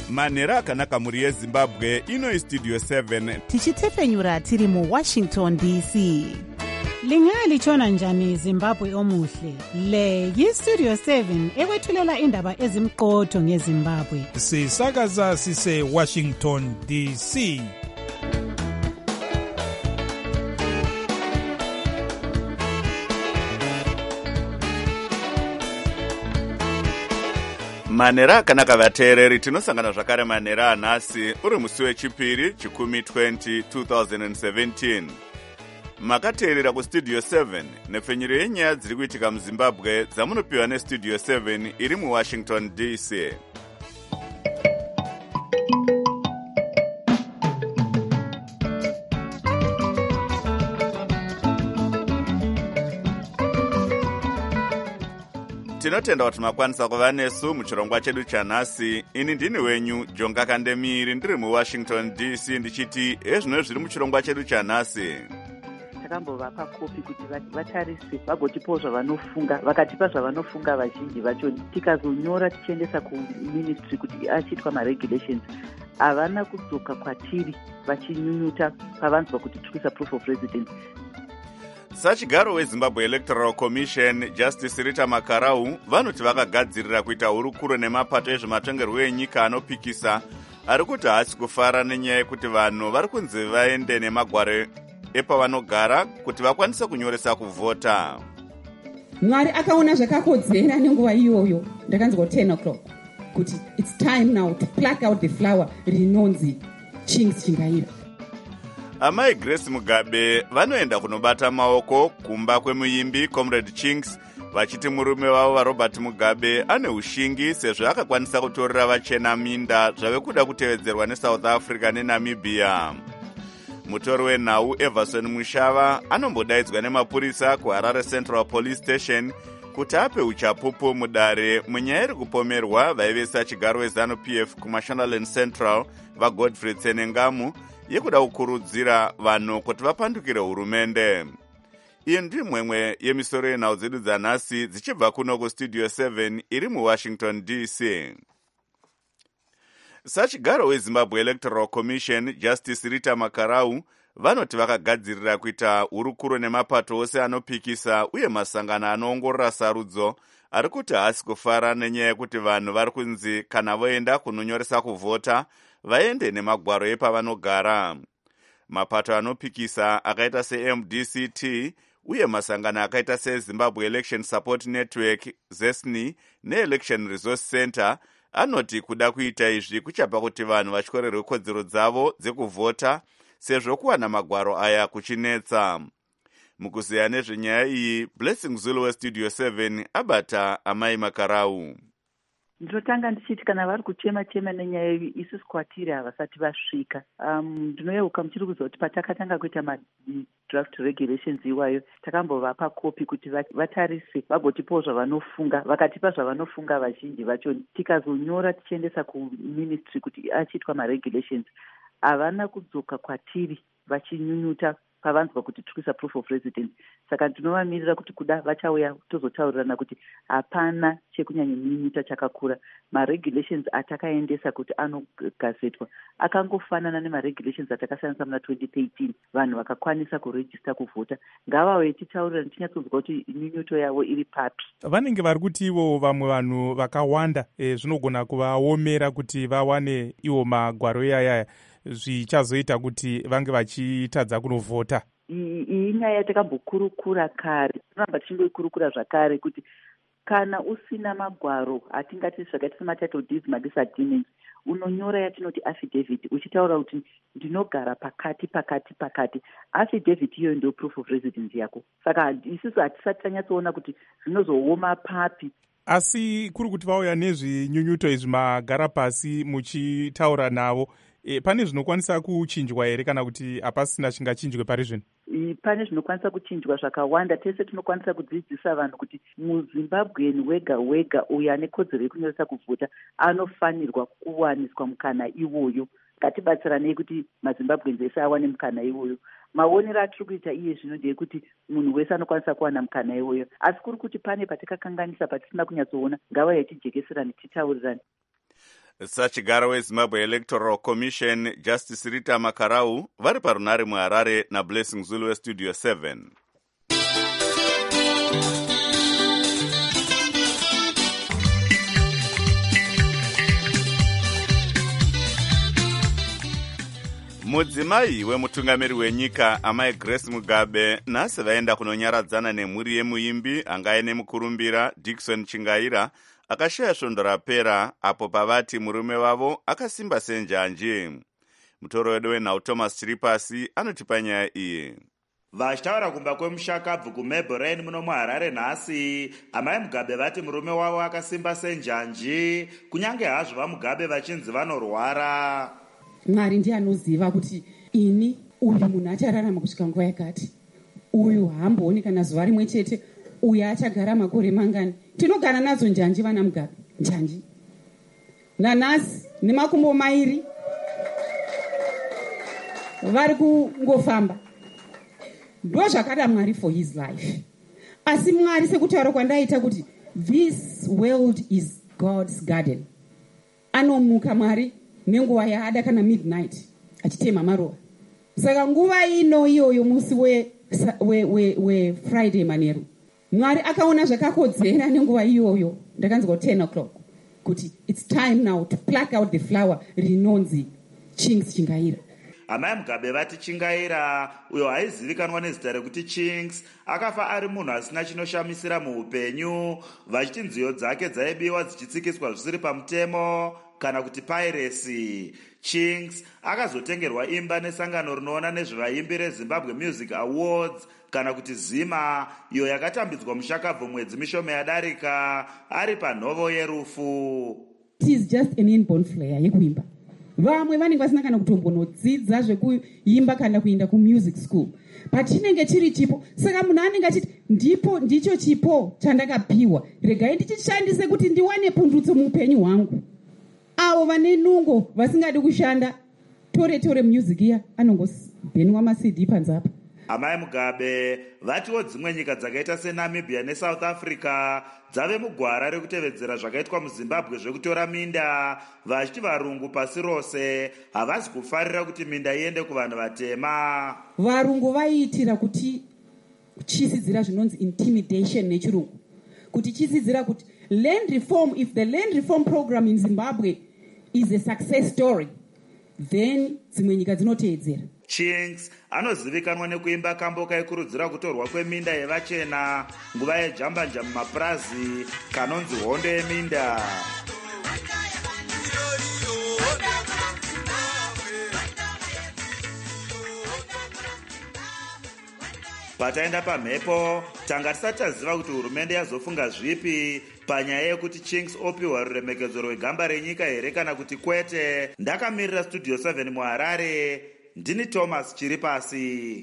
manhero akanaka mhuri yezimbabwe. Ino istudio 7 tichitefenyura tiri muWashington DC. Lingalitshona njani Zimbabwe omuhle? Le yiStudio 7 ekwethulela indaba ezimqotho ngeZimbabwe. Sisakaza sise Washington DC. manhero akanaka vateereri, tinosangana zvakare manhero anhasi uri musi wechipiri chikumi 2017. Makateerera kustudio 7 nepfenyuro yenyaya dziri kuitika muzimbabwe dzamunopiwa nestudio 7 iri muWashington DC. Tinotenda kuti makwanisa kuva nesu muchirongwa chedu chanhasi. Ini ndini wenyu Jonga Kandemiri, ndiri muWashington DC ndichiti ezvino zviri muchirongwa chedu chanhasi. Takambovapa kopi kuti vatarise vagotipawo zvavanofunga, vakatipa zvavanofunga vazhinji vacho tikazonyora tichiendesa kuministry kuti achiitwa maregulations havana kudzoka kwatiri vachinyunyuta pavanzwa kuti tikuisa proof of residence. Sachigaro weZimbabwe Electoral Commission Justice Rita Makarau vanoti vakagadzirira kuita hurukuro nemapato ezvematongerwo enyika anopikisa ari kuti haasi kufara nenyaya yekuti vanhu vari kunzi vaende nemagwaro epavanogara kuti vakwanise kunyoresa kuvhota. Mwari akaona zvakakodzera nenguva iyoyo ndakanzwa 10 o'clock kuti it's time now to pluck out the flower rinonzi Chinks Chingaira. Amai Grace Mugabe vanoenda kunobata maoko kumba kwemuimbi Comrade Chinks vachiti murume wavo vaRobert Mugabe ane ushingi sezvo akakwanisa kutorera vachena minda zvave kuda kutevedzerwa neSouth Africa neNamibia. Mutori wenhau Everson Mushava anombodaidzwa nemapurisa kuHarare Central Police Station kuti ape uchapupu mudare munyaya iri kupomerwa vaivesa chigaro weZANU-PF kuMashonaland Central vaGodfrey Tsenengamu yekuda kukurudzira vanhu kuti vapandukire hurumende. Iyi ndi mwemwe yemisoro yenhau dzedu dzanhasi dzichibva kuno kustudio 7 iri muWashington DC. Sachigaro weZimbabwe Electoral Commission Justice Rita Makarau vanoti vakagadzirira kuita hurukuro nemapato ose anopikisa uye masangano anoongorora sarudzo ari kuti haasi kufara nenyaya yekuti vanhu vari kunzi kana voenda kunonyoresa kuvhota vaende nemagwaro epavanogara. Mapato anopikisa akaita seMDCT uye masangano akaita seZimbabwe Election Support Network ZESNI neElection Resource Center anoti kuda kuita izvi kuchapa kuti vanhu vatyorerwe kodzero dzavo dzekuvhota sezvo kuwana magwaro aya kuchinetsa. Mukuziya nezvenyaya iyi, Blessing Zulu weStudio 7 abata Amai Makarau. Ndinotanga ndichiti kana vari kuchema nenyaya iyi isusu kwatiri havasati vasvika. Ndinoyeuka muchiri kuziva kuti patakatanga kuita madraft regulations iwayo takambovapa kopi kuti vatarise vagotipawo zvavanofunga, vakatipa zvavanofunga vazhinji vacho tikazonyora tichiendesa kuministry kuti achiitwa maregulations havana kudzoka kwatiri vachinyunyuta pavanzwa kuti tikuisa proof of residence. Saka ndinovamirira kuti kuda vachauya tozotaurirana kuti hapana chekunyanyanyunyuta chakakura. Maregulations atakaendesa kuti anogazetwa akangofanana nemaregulations atakashandisa muna 2013 vanhu vakakwanisa kurejista kuvhota. Ngavauye titaurirana tinyatsonzwa kuti nyunyuto yavo iri papi. Vanenge vari kuti ivo vamwe vanhu vakawanda zvinogona kuvaomera kuti vawane iwo magwaro yayaya zvichazoita kuti vange vachitadza kunovhota. Iyi nyaya yatakambokurukura kare, tinoramba tichingoikurukura zvakare kuti kana usina magwaro atingati zvakaita sematitle deeds madisagreements unonyora yatinoti affidavit uchitaura kuti ndinogara pakati. Affidavit iyoyo ndio proof of residence yako. Saka isusu hatisati tanyatsoona kuti zvinozooma papi. Asi kuri kuti vauya nezvinyunyuto izvi magara pasi muchitaura navo, pane zvinokwanisa kuchinjwa here kana kuti hapasina chingachinjwe pari zvino? Pane zvinokwanisa kuchinjwa zvakawanda. Tese tinokwanisa kudzidzisa vanhu kuti muZimbabwean wega uyo ane kodzero yekunyoresa kuvhota anofanirwa kuwaniswa mukana iwoyo. Ngatibatsiranei kuti maZimbabweans ese awane mukana iwoyo. Maonero atiri kuita iye zvino ndeyekuti munhu wese anokwanisa kuwana mukana iwoyo. Asi kuri kuti pane patikakanganisa patisina kunyatsoona, ngavauye tijekeserane titaurirane. sachigaro wezimbabwe electoral commission justice rita makarau vari parunare muharare nablessing zulu westudio 7. mudzimai wemutungamiri wenyika amai Grace Mugabe nhasi vaenda kunonyaradzana nemhuri yemuimbi anga aine mukurumbira Dickson Chingaira akashaya svondo rapera apo pavati murume wavo akasimba senjanji. Mutoro wedu wenhau Thomas Chiripasi anotipa nyaya iyi. Vachitaura kumba kwemushakabvu kuMelbourne muno muHarare nhasi, amai Mugabe vati murume wavo akasimba senjanji, kunyange hazvo vaMugabe vachinzi vanorwara. Mwari ndiye anoziva kuti ini uyu munhu achararama kusvika nguva yakati, uyu haambooni kana zuva rimwe chete, uyu achagara makore mangani. Tinogara nadzo njanji vana Mugabe, njanji nanhasi nemakumbo mairi vari kungofamba. Ndo zvakada Mwari for his life. Asi Mwari sekutaura kwandaita kuti this world is God's garden, anomuka Mwari nenguva yaada kana midnight achitema maruva. Saka nguva ino iyoyo musi we Friday manheru, Mwari akaona zvakakodzera nenguva iyoyo, ndakanzwa 10 o'clock, kuti it's time now to pluck out the flower rinonzi Chinks Chingaira. Amai Mugabe vati Chingaira, uyo haizivikanwa nezita rekuti Chinks, akafa ari munhu asina chinoshamisira muupenyu, vachiti nziyo dzake dzaibiwa dzichitsikiswa zvisiri pamutemo kana kuti piracy. Chinks akazotengerwa imba nesangano rinoona nezvevaimbi reZimbabwe Music Awards kana kuti Zima, iyo yakatambidzwa mushakabvu mwedzi mishoma yadarika ari panhovo yerufu. It is just an inborn flair yekuimba. Vamwe vanenge vasina kana kutombonodzidza zvekuimba kana kuenda kumusic school, but chinenge chiri chipo. Saka munhu anenge achiti ndicho chipo chandakapiwa, regai ndichishandise kuti ndiwane pundutso muupenyu hwangu. Avo vane nungo vasingadi kushanda, tore music iya anongobhenwa maCD panzapa. Amai Mugabe vatiwo dzimwe nyika dzakaita seNamibia neSouth Africa dzave mugwara rekutevedzera zvakaitwa muZimbabwe zvekutora minda, vachiti varungu pasi rose havasi kufarira kuti minda iende kuvanhu vatema. Varungu vaiitira kuti chisidzira zvinonzi intimidation nechirungu, kuti chisidzira kuti land reform, if the land reform program in Zimbabwe is a success story, then dzimwe nyika dzinoteedzera. Chinks anozivikanwa nekuimba kambo kaikurudzira kutorwa kweminda yevachena nguva yejambanja mumapurazi kanonzi hondo yeminda. Pataenda pamhepo, tanga tisati taziva kuti hurumende yazofunga zvipi panyaya yekuti Chinks opiwa ruremekedzo rwegamba renyika here kana kuti kwete. Ndakamirira Studio 7 muHarare, ndini Thomas Chiripasi.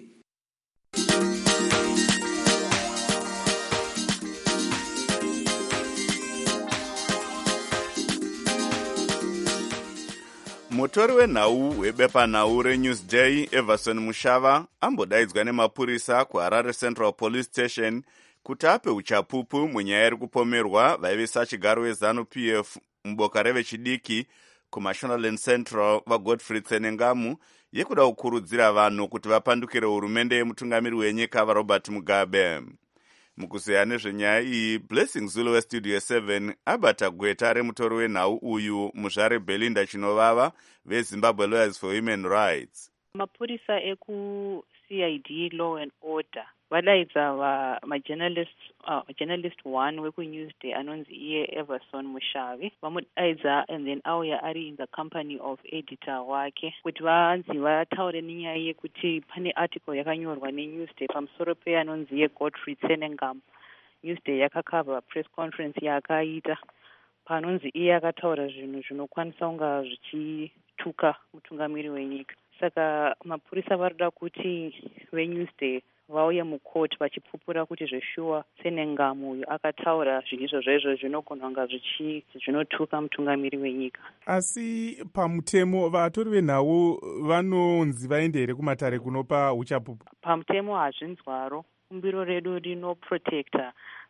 Mutori wenhau webepanhau reNewsday Everson Mushava ambodaidzwa nemapurisa kuHarare Central Police Station kuti ape uchapupu munyaya iri kupomerwa vaive sachigaro weZANU-PF muboka revechidiki kuMashonaland Central vaGodfrey Tsenengamu yekuda kukurudzira vanhu kuti vapandukire hurumende yemutungamiri wenyika vaRobert Mugabe. Mukuzeya nezvenyaya iyi, Blessing Zulu westudio 7 abata gweta remutori wenhau uyu muzvare Belinda Chinovava veZimbabwe Lawyers for Human Rights. Mapurisa CID Law and Order vadaidza journalist 1 wekuNewsday anonzi iye Everson Mushavi, vamudaidza and then auya ari in the company of editor wake kuti vanzi vataure nenyaya yekuti pane article yakanyorwa neNewsday pamusoro peanonzi iye Godfrey Tsenengamu. Newsday yakakava press conference yaakaita panonzi iye akataura zvinhu zvinokwanisa kunga zvichituka mutungamiri wenyika. Saka mapurisa varida kuti veNewsday vauye mukoti vachipupura kuti zveshuwa Tsenengamu uyu akataura zvinhu izvozvo zvinogona kunga zvinotuka mutungamiri wenyika. Asi pamutemo vatori venhau vanonzi vaende here kumatare kunopa uchapupu? Pamutemo hazvinzwaro. Kumbiro redu rinoprotecta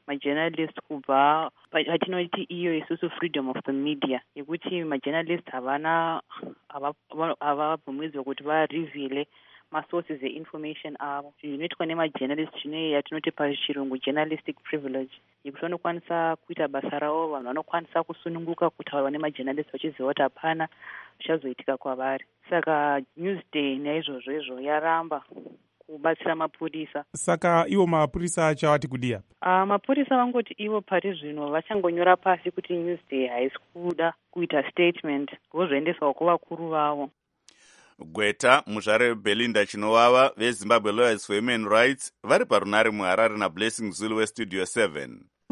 majournalist kubva patinoti iyo isusu freedom of the media yekuti majournalist havabvumidzwa kuti varevhile masources einformation avo. Zvinoitwa nemajournalist zvine yatinoti pachirungu journalistic privilege yekuti vanokwanisa kuita basa ravo, vanhu vanokwanisa kusununguka kutaura nemajournalist vachiziva kuti hapana zvichazoitika kwavari. Saka Newsday naizvozvo yaramba kubatsira mapurisa. Saka ivo mapurisa achavati kudia? Mapurisa vangoti ivo pari zvino vachangonyora pasi kuti Newsday haisi kuda kuita statement vozvoendesawo kuvakuru vavo. Gweta muzvare Belinda Chinovava veZimbabwe Lawyers for Human Rights vari parunare muHarare naBlessing Zulu weStudio 7.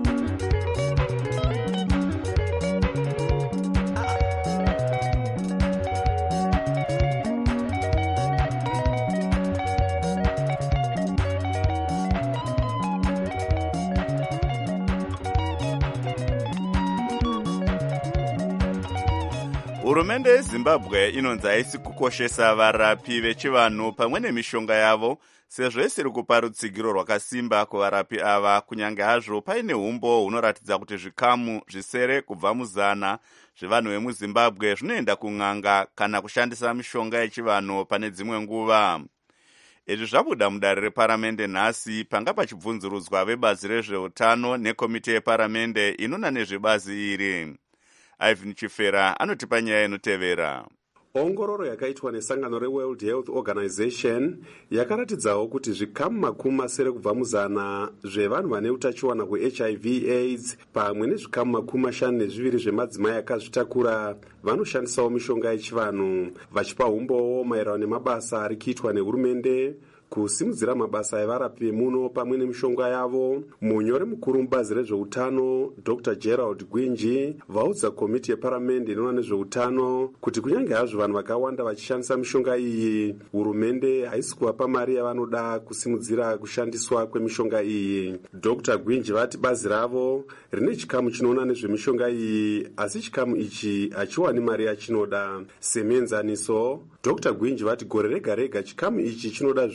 Hurumende yeZimbabwe inonzi haisi kukoshesa varapi vechivanhu pamwe nemishonga yavo sezvo isiri kupa rutsigiro rwakasimba kuvarapi ava, kunyange hazvo paine umbo hunoratidza kuti zvikamu zvisere kubva muzana zvevanhu vemuZimbabwe zvinoenda kun'anga kana kushandisa mishonga yechivanhu pane dzimwe nguva. Izvi zvabuda mudare reparamende nhasi panga pachibvunzurudzwa vebazi rezveutano nekomiti yeparamende inona nezvebazi iri. Ivan Chifera anotipa nyaya inotevera. Ongororo yakaitwa nesangano reWorld Health Organization yakaratidzawo kuti zvikamu 70 kubva muzana zvevanhu vane utachiwana hweHIV AIDS pamwe nezvikamu 52 zvemadzimai akazvitakura vanoshandisawo mishonga yechivanhu, vachipa umbowo maererano nemabasa ari kuitwa nehurumende kusimudzira mabasa evarapi vemuno pamwe nemishonga yavo. Munyori mukuru mubazi rezveutano Dr. Gerald Gwinji vaudza komiti yeparamende inoona nezveutano kuti kunyange hazvo vanhu vakawanda vachishandisa mishonga iyi, hurumende haisi kuvapa mari yavanoda kusimudzira kushandiswa kwemishonga iyi. Dr. Gwinji vati bazi ravo rine chikamu chinoona nezvemishonga iyi, asi chikamu ichi hachiwani mari yachinoda. Semenzaniso, Dr. Gwinji vati gore rega rega chikamu ichi chinoda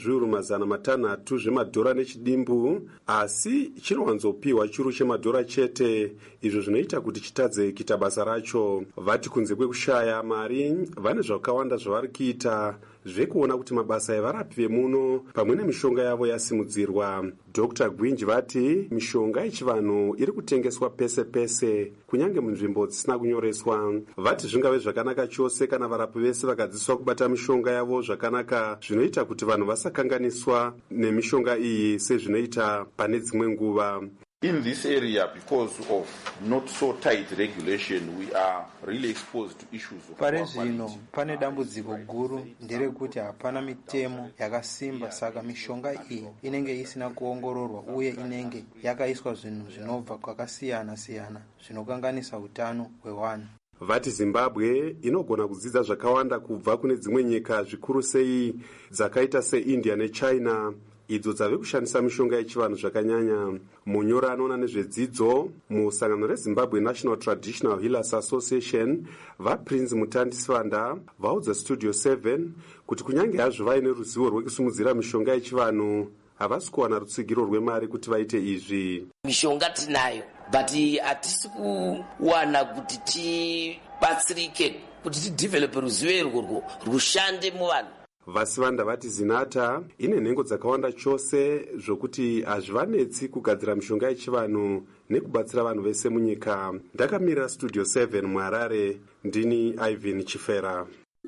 $500 zvemadhora nechidimbu, asi chinowanzopiwa churu chemadhora chete, izvo zvinoita kuti chitadze kuita basa racho. Vati kunze kwekushaya mari vane zvakawanda zvavari kuita zvekuona kuti mabasa evarapi vemuno pamwe nemishonga yavo yasimudzirwa. Dr. Gwinji vati mishonga yechivanhu iri kutengeswa pese pese kunyange munzvimbo dzisina kunyoreswa. Vati zvingave zvakanaka chose kana varapi vese vakadziswa kubata mishonga yavo zvakanaka, zvinoita kuti vanhu vasakanganiswa nemishonga iyi sezvinoita pane dzimwe nguva. In this area, because of not so tight regulation, we are really exposed to issues of pare zvino pane dambudziko guru nderekuti hapana mitemo yakasimba, saka mishonga iyi inenge isina kuongororwa uye inenge yakaiswa zvinhu zvinobva kwakasiyana siyana zvinokanganisa utano hwevanhu. Vati Zimbabwe inogona kudzidza zvakawanda kubva kune dzimwe nyika, zvikuru sei dzakaita seIndia neChina idzo dzave kushandisa mishonga yechivanhu zvakanyanya. Munyori anoona nezvedzidzo musangano reZimbabwe National Traditional Healers Association vaPrince Mutandisvanda vaudza Studio 7 kuti kunyange hazvo vaine ruzivo rwekusimudzira mishonga yechivanhu, havasi kuwana rutsigiro rwemari kuti vaite izvi. Mishonga tinayo, but hatisi kuwana kuti tibatsirike kuti tidevelope ruzivo irworwo rushande muvanhu. Vasivanda vati Zinata ine nhengo dzakawanda chose zvokuti hazvivanetsi kugadzira mishonga yechivanhu nekubatsira vanhu vese munyika. Ndakamirira Studio 7 muHarare, ndini Ivan Chifera.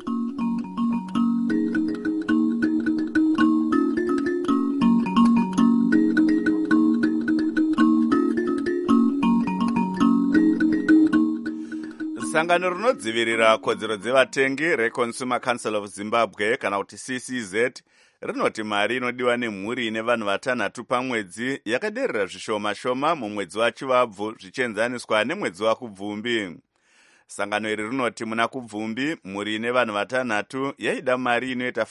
Sangano rinodzivirira kodzero dzevatengi reConsumer Council of Zimbabwe kana kuti CCZ rinoti mari inodiwa nemhuri ine vanhu 6 pamwedzi yakaderera zvishoma shoma mumwedzi waChivabvu zvichienzaniswa nemwedzi waKubvumbi. Sangano iri rinoti muna Kubvumbi mhuri ine vanhu 6 yaida mari inoita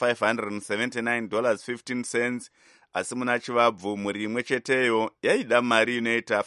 $579.15, asi muna Chivabvu mhuri imwe cheteyo yaida mari inoita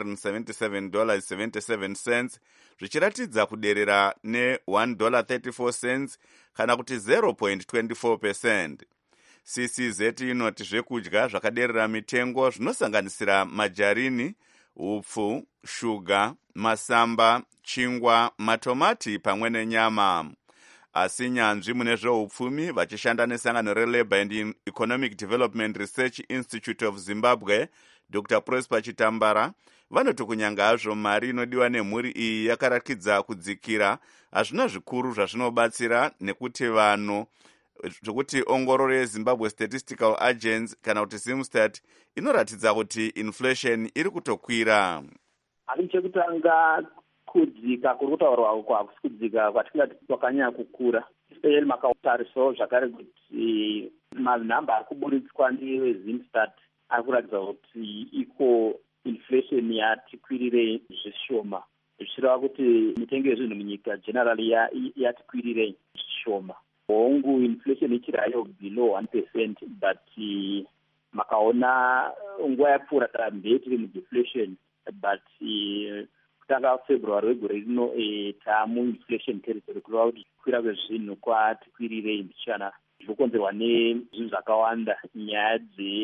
$577.77, zvichiratidza kuderera ne$1.34 kana kuti 0.24%. CCZ inoti zvekudya zvakaderera mitengo zvinosanganisira majarini, upfu, shuga, masamba, chingwa, matomati pamwe nenyama. Asi nyanzvi mune zveupfumi vachishanda nesangano reLabour and Economic Development Research Institute of Zimbabwe, Dr. Prosper Chitambara, vanoti kunyanga hazvo mari inodiwa nemhuri iyi yakarakidza kudzikira, hazvina zvikuru zvazvinobatsira nekuti vanhu zvokuti ongororo yeZimbabwe Statistical Agency kana kuti Zimstat inoratidza kuti inflation iri kutokwira. Ari chekutanga kudzika kuri kutaurwa kwakusi kudzika kwatingati kwakanyanya kukura, especially makatarisawo zvakare kuti manhamba ari kuburitswa neweZimstat ari kuratidza kuti iko inflation yati kwirire zvishoma, zvichireva kuti mitengo yezvinhu munyika generally yati kwirire zvishoma. Hongu inflation ichirayo below 1%, but makaona nguva yapfuura tambe tiri mudeflation, but kutanga February wegore rino tamu-inflation territory, kureva kuti kukwira kwezvinhu kwati kwirire mbichana zvinokonzerwa nezvinhu zvakawanda, nyaya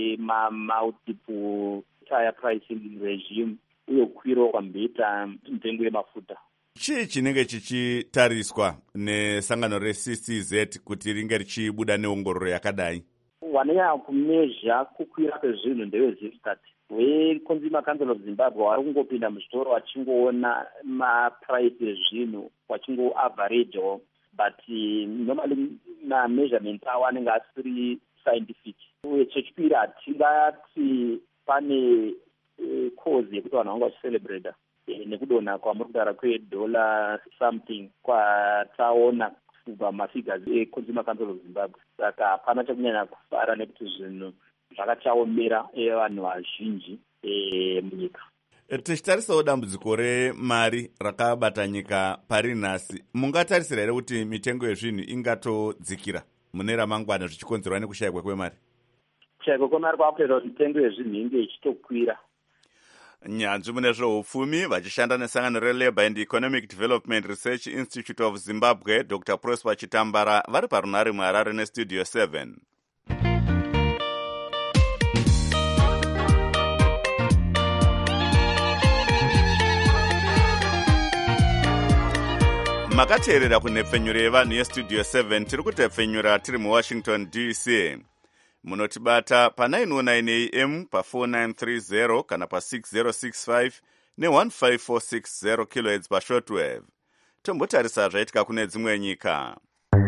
dzemamultiple tire pricing regime uye kukwirawo kwambeta mitengo yemafuta. Chii chinenge chichitariswa nesangano reCCZ kuti ringe richibuda neongororo yakadai? Wanenya kumezha kukwira kwezvinhu ndeweZimstat. WeConsumer Council of Zimbabwe wari kungopinda muzvitoro wachingoona maprice ezvinhu wachingoaveragewo, but normally ma-measurements awo anenge asiri scientific. Uye chechipiri hatingati pane cause yekuti vanhu vanga vachicelebrata nekudonha kwamuri kudara kweDollar something kwataona kubva mafigures eConsumer Council of Zimbabwe. Saka hapana chekunyanya kufara nekuti zvinhu zvakachaomera vanhu vazhinji munyika. Tichitarisawo dambudziko remari rakabata nyika pari nhasi, mungatarisira here kuti mitengo yezvinhu ingatodzikira mune ramangwana zvichikonzerwa nekushayikwa kwemari? Kushayikwa kwemari kwakutoita kuti mitengo yezvinhu inge ichitokwira. Nyanzvi mune zveupfumi vachishanda nesangano reLabour and Economic Development Research Institute of Zimbabwe, Dr. Prosper Chitambara, vari parunare muHarare neStudio 7. Makateerera kunhepfenyuro yevanhu yeStudio 7, tiri kutepfenyura tiri muWashington DC. Munotibata pa909 AM pa4930 kana pa6065 ne15460 kHz pashortwave. Tombotarisa zvaitika kune dzimwe nyika.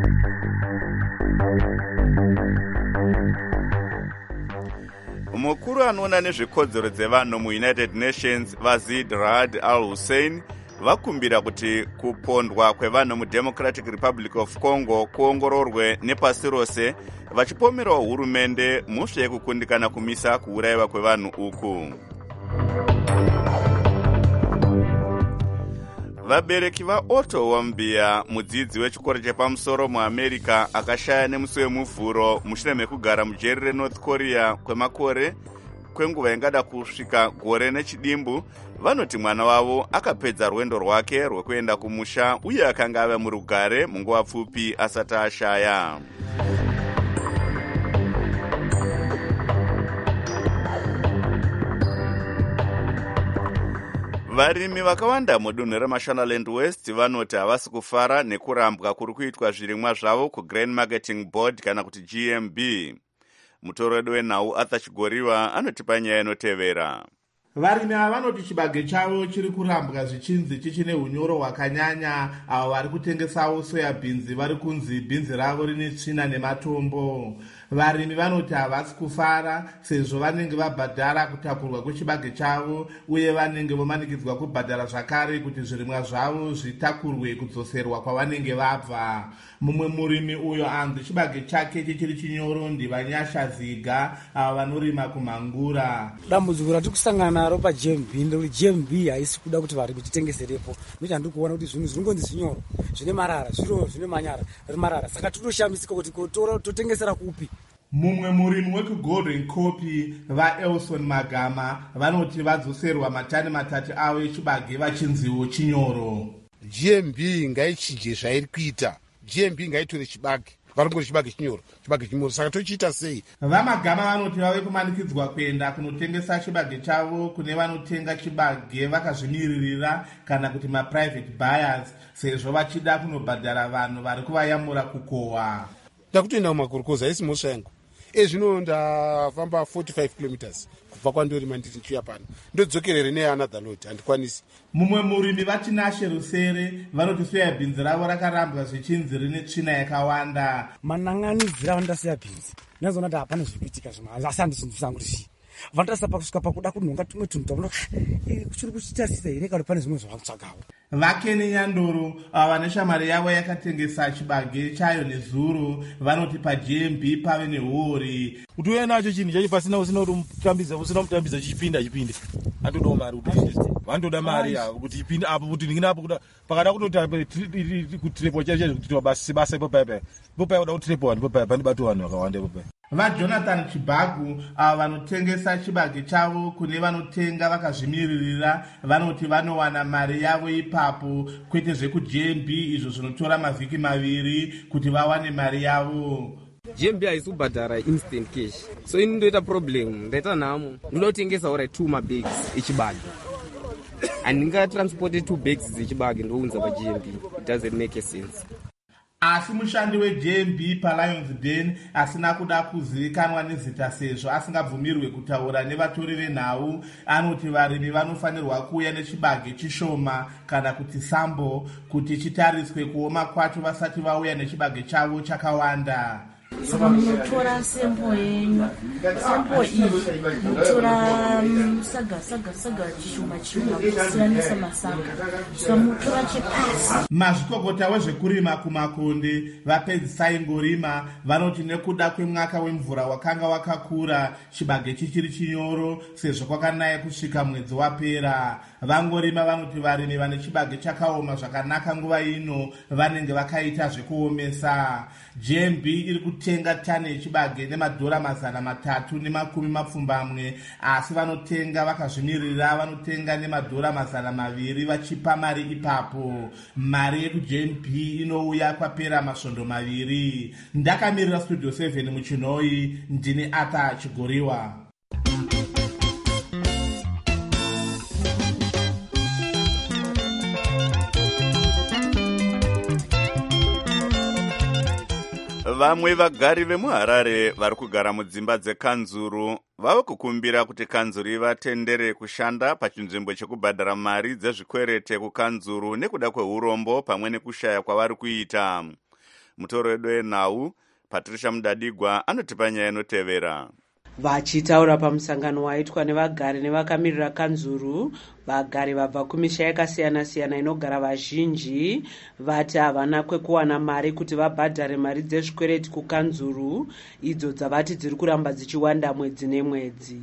Mukuru anoona nezvekodzero dzevanhu muUnited Nations Vazid Raad Al Hussein vakumbira kuti kupondwa kwevanhu muDemocratic Republic of Congo kuongororwe nepasi rose, vachipomerawo hurumende musve yekukundikana kumisa kuurayiwa kwevanhu uku. Vabereki vaOtto Wambia, mudzidzi wechikoro chepamusoro muAmerica, akashaya nemusi wemuvhuro mushure mekugara mujeri reNorth Korea kwemakore kwenguva ingada kusvika gore nechidimbu, vanoti mwana wavo akapedza rwendo rwake rwekuenda kumusha uye akanga ava murugare munguva pfupi asati ashaya. Varimi vakawanda mudunhu reMashonaland West vanoti havasi kufara nekurambwa kuri kuitwa zvirimwa zvavo kuGrain Marketing Board kana kuti GMB. Mutoro wedu wenhau Arthur Chigoriwa anotipa nyaya inotevera. Varimi ava vanoti chibage chavo chiri kurambwa zvichinzi chichine unyoro hwakanyanya. Avo vari kutengesawo soya bhinzi vari kunzi bhinzi ravo rine tsvina nematombo. Varimi vanoti havasi kufara sezvo vanenge vabhadhara kutakurwa kwechibage chavo uye vanenge vomanikidzwa kubhadhara zvakare kuti zvirimwa zvavo zvitakurwe kudzoserwa kwavanenge vabva. Mumwe murimi uyo anzi chibage chake chichiri chinyoro ndiVanyasha Ziga, avo vanorima kuMangura. Dambudziko ratiri kusangana naro paGMB ndekuti GMB haisi kuda kuti varimi titengeserepo. Nokuti handiri kuona kuti zvinhu zvinongonzi zvinyoro zvine marara, zviro zvine manyara marara, saka tinoshamisika kuti totengesera kupi. Mumwe murimi wekuGolden Copy vaElson Magama vanoti vadzoserwa matani 3 avo echibage vachinziwo chinyoro. GMB ngaichinje zvairi kuita. GMB ngaitore chibage vari kuti chibage chinyoro saka tochiita sei? Vamagama vanoti vave kumanikidzwa kuenda kunotengesa chibage chavo kune vanotenga chibage vakazvimiririra kana kuti maprivate buyers, sezvo vachida kunobhadhara vanhu vari kuvayamura kukohwa. Ndakutoenda kumakurukoza isi mhosva yangu ezvino ndafamba 45 kilometers kubva kwandorima ndichiuya pano ndodzokerere neanother load handikwanisi. Mumwe murimi vatinashe Rusere vanoti soya bhinzi ravo rakarambwa zvichinzi rine tsvina yakawanda. Mananganidzira vandasiya bhinzi ndazoona kuti hapana zvikuitika zvimwe asi handichinzwisa kuti chii vandasa pakusvika pakuda kunhonga tumwe tunhu tamuno kuchiri kuchitasisa here kana pane zvimwe zvavakutsvagawo. Vakeni Nyandoro vane shamari yavo yakatengesa chibage chayo nezuro vanoti paGMB pave nehuori kuti uye nacho chinhu chacho pasina usina mutambidza chichipinda andodawo mari vandoda mari kuti chipinde apo kuti ndingina apo kuda pakada kutotrepo chacho kuti basa ipopa uda kutrepo vanhu ipopa pandibato vanhu vakawanda ipopa. VaJonathan Chibagu ava vanotengesa chibage chavo kune vanotenga vakazvimiririra vanoti vanowana mari yavo ipapo, kwete zvekuGMB izvo zvinotora mavhiki maviri kuti vawane mari yavo. GMB haisi kubhadhara instant cash, so inondoita problem. Ndaita nhamo ndinotengesa ora 2 mabags echibage handingatransporte 2 bags dzechibage ndounza paGMB. It doesn't make a sense. Asi mushandi weGMB paLions Den asina kuda kuzivikanwa nezita sezvo asingabvumirwe kutaura nevatori venhau, anoti varimi vanofanirwa kuuya nechibage chishoma kana kuti sambo kuti chitariswe kuoma kwacho vasati vauya nechibage chavo chakawanda. Saka munotora sempo yenyu, sempo iyi munotora saga chishoma kusiyanisa masaga, saka munotora chepasi. Mazvikokota wezvekurima kumakonde vapedzisai ngorima vanoti nekuda kwemwaka wemvura wakanga wakakura chibage chichiri chinyoro sezvo kwakanaya kusvika mwedzi wapera. Vangorima vanoti varimi vane chibage chakaoma zvakanaka nguva ino vanenge vakaita zvekuomesa. GMB iri kutenga tani yechibage nemadhora 320, asi vanotenga vakazvimirira vanotenga nemadhora 200 vachipa mari ipapo. Mari yekuGMB inouya kwapera masvondo 2. Ndakamirira Studio 7 muChinoi, ndini Ata Chigoriwa. Vamwe vagari vemuHarare vari kugara mudzimba dzekanzuru vava kukumbira kuti kanzuru ivatendere kushanda pachinzvimbo chekubhadhara mari dzezvikwerete kukanzuru nekuda kweurombo pamwe nekushaya kwavari kuita. Mutoro wedu wenhau Patricia Mudadigwa anotipa nyaya inotevera. Vachitaura pamusangano waitwa nevagari nevakamirira kanzuru, vagari vabva kumisha yakasiyana-siyana inogara vazhinji vati havana kwekuwana mari kuti vabhadhare mari dzezvikwereti kukanzuru idzo dzavati dziri kuramba dzichiwanda mwedzi nemwedzi.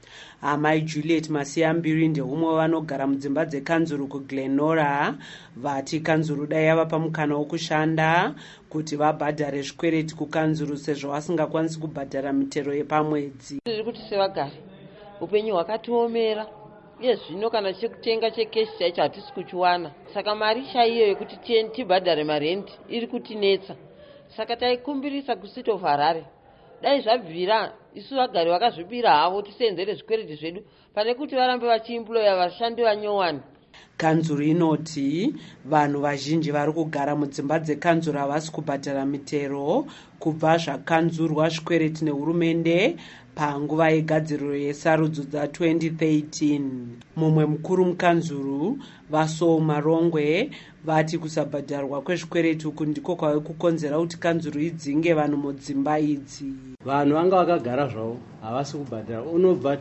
Amai Juliet Masiyambiri ndeumwe vanogara mudzimba dzekanzuru kuGlenora vati kanzuru dai yava pamukana wokushanda kuti vabhadhare zvikwereti kukanzuru sezvo vasingakwanisi kubhadhara mitero yepamwedzi. Tiri kuti sevagari upenyu hwakatiomera uye zvino kana chekutenga chekeshi chaicho hatisi kuchiwana, saka mari chaiyo yekuti tibhadhare marendi iri kutinetsa. Saka taikumbirisa kuCity of Harare dai zvabvira isu vagari vakazvibira havo tisenzere zvikwereti zvedu pane kuti varambe vachiimploya vashandi vanyowani. Kanzuru inoti vanhu vazhinji vari kugara mudzimba dzekanzuru havasi kubhadhara mitero kubva zvakanzurwa zvikwereti nehurumende panguva yegadziriro yesarudzo dza2013. Mumwe mukuru mukanzuru Vaso Marongwe vati kusabhadharwa kwezvikwereti uku ndiko kwave kukonzera kuti kanzuru idzinge vanhu mudzimba idzi. Vanhu vanga vakagara zvavo havasi kubhadhara unobva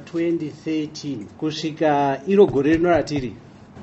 2013 kusvika iro gore rino ratiri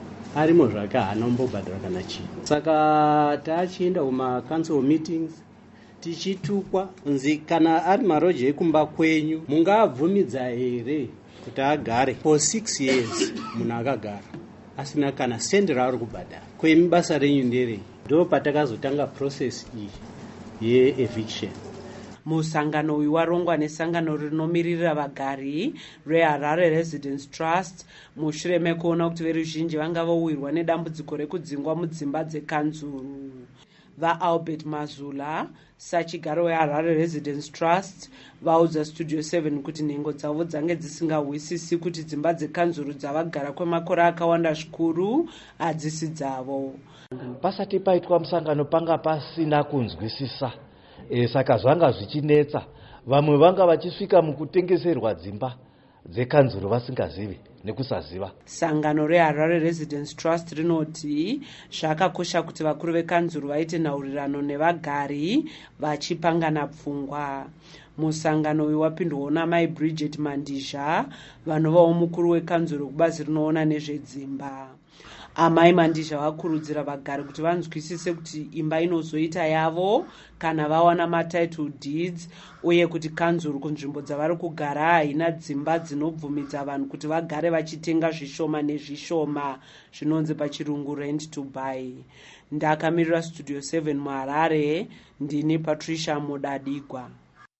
arimo zvake haana kumbobhadhara kana chinhu. Saka tachienda kuma-council meetings tichitukwa nzi kana ari maroja ekumba kwenyu mungaabvumidza here kuti agare for 6 years. Munhu akagara asina kana sendi raari kubhadhara. Kwemi basa renyu nderei? Ndo patakazotanga process iyi ye-eviction. Musangano uyu warongwa nesangano rinomirira vagari reHarare Residence Trust mushure mekuona kuti veruzhinji vanga vowirwa nedambudziko rekudzingwa mudzimba dzekanzuru. vaAlbert Mazula, sachigaro weHarare Residence Trust, vaudza Studio 7 kuti nhengo dzavo dzange dzisingahwisisi kuti dzimba dzekanzuru dzavagara kwemakore akawanda zvikuru hadzisi dzavo. Pasati paitwa musangano panga pasina kunzwisisa, saka zvanga zvichinetsa. Vamwe vanga vachisvika mukutengeserwa dzimba dzekanzuru vasingazivi nekusaziva. Sangano reHarare Residence Trust rinoti zvakakosha kuti vakuru vekanzuru vaite nhaurirano nevagari vachipangana pfungwa. Musangano uyu wapindwawo naMai Bridget Mandizha, vanovawo mukuru wekanzuru kubazi rinoona nezvedzimba. Amai Mandizha vakurudzira vagari kuti vanzwisise kuti imba inozoita yavo kana vawana matitle deeds, uye kuti kanzuru kunzvimbo dzavari kugara haina dzimba dzinobvumidza vanhu kuti vagare vachitenga zvishoma nezvishoma, zvinonzi pachirungu rent to buy. Ndakamirira Studio 7 muHarare, ndini Patricia Mudadigwa.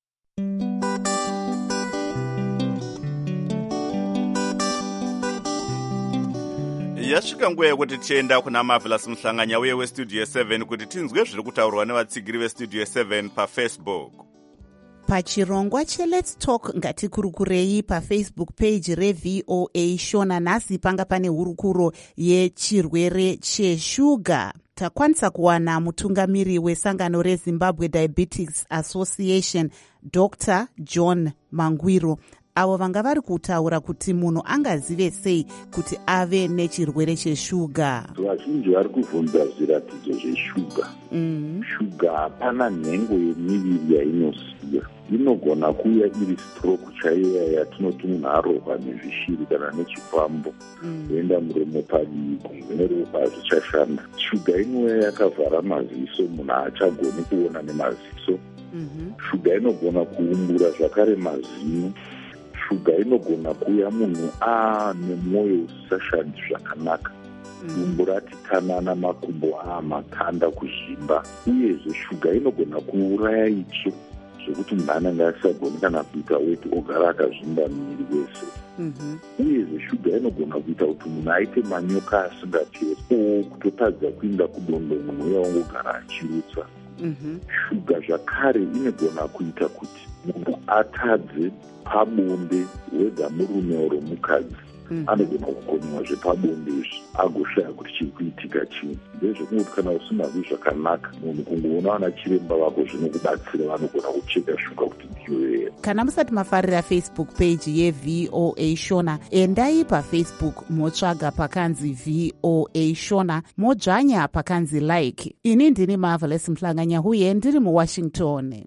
Yasvika nguva yekuti tienda kuna Marvelous Muhlanganya uye weStudio 7 kuti tinzwe zviri kutaurwa nevatsigiri veStudio 7 paFacebook. Pachirongwa cheLet's Talk ngatikurukurei paFacebook page reVOA Shona, nhasi panga pane hurukuro yechirwere cheshuga. Takwanisa kuwana mutungamiri wesangano reZimbabwe Diabetes Association, Dr. John Mangwiro, avo vanga vari kutaura kuti munhu angazive sei kuti ave nechirwere cheshuga. Vazhinji vari kuvhunza zviratidzo zveshuga. Shuga hapana nhengo yemiviri yainosiya. Inogona kuuya iri stroke chaiya yatinoti munhu arohwa nezvishiri kana nechipambo, yoenda muromo padivi, neropa hazvichashanda. Shuga inouya yakavhara maziso, munhu haachagoni kuona nemaziso. Shuga inogona kuumbura zvakare mazino. Shuga inogona kuuya munhu nemwoyo usisashandi zvakanaka, dumbu rati tanana, makumbo makanda kuzvimba. Uyezve shuga inogona kuuraya itsvo zvekuti munhu anenge asisagoni kana kuita weti, ogara akazvimba muviri wese. Uyezve shuga inogona kuita kuti munhu aite manyoka asingaperi, kutotadza kuinda kudondo, munhu uya wangogara achirutsa. Shuga zvakare inogona kuita kuti munhu atadze pabonde, wega murume oro mukadzi, anogona kukoniwa zvepabonde izvi agoshaya kuti chiri kuitika chii. Ndezvekuti kana usingazwi zvakanaka, munhu kungoona vana chiremba vako zvinokubatsira, vanogona kucheka shuga kuti ndiyo here. Kana musati mafarira Facebook page yeVOA Shona, endai paFacebook motsvaga pakanzi VOA Shona, modzvanya pakanzi like. Ini ndini Marvelous Muhlanganya uye ndiri muWashington.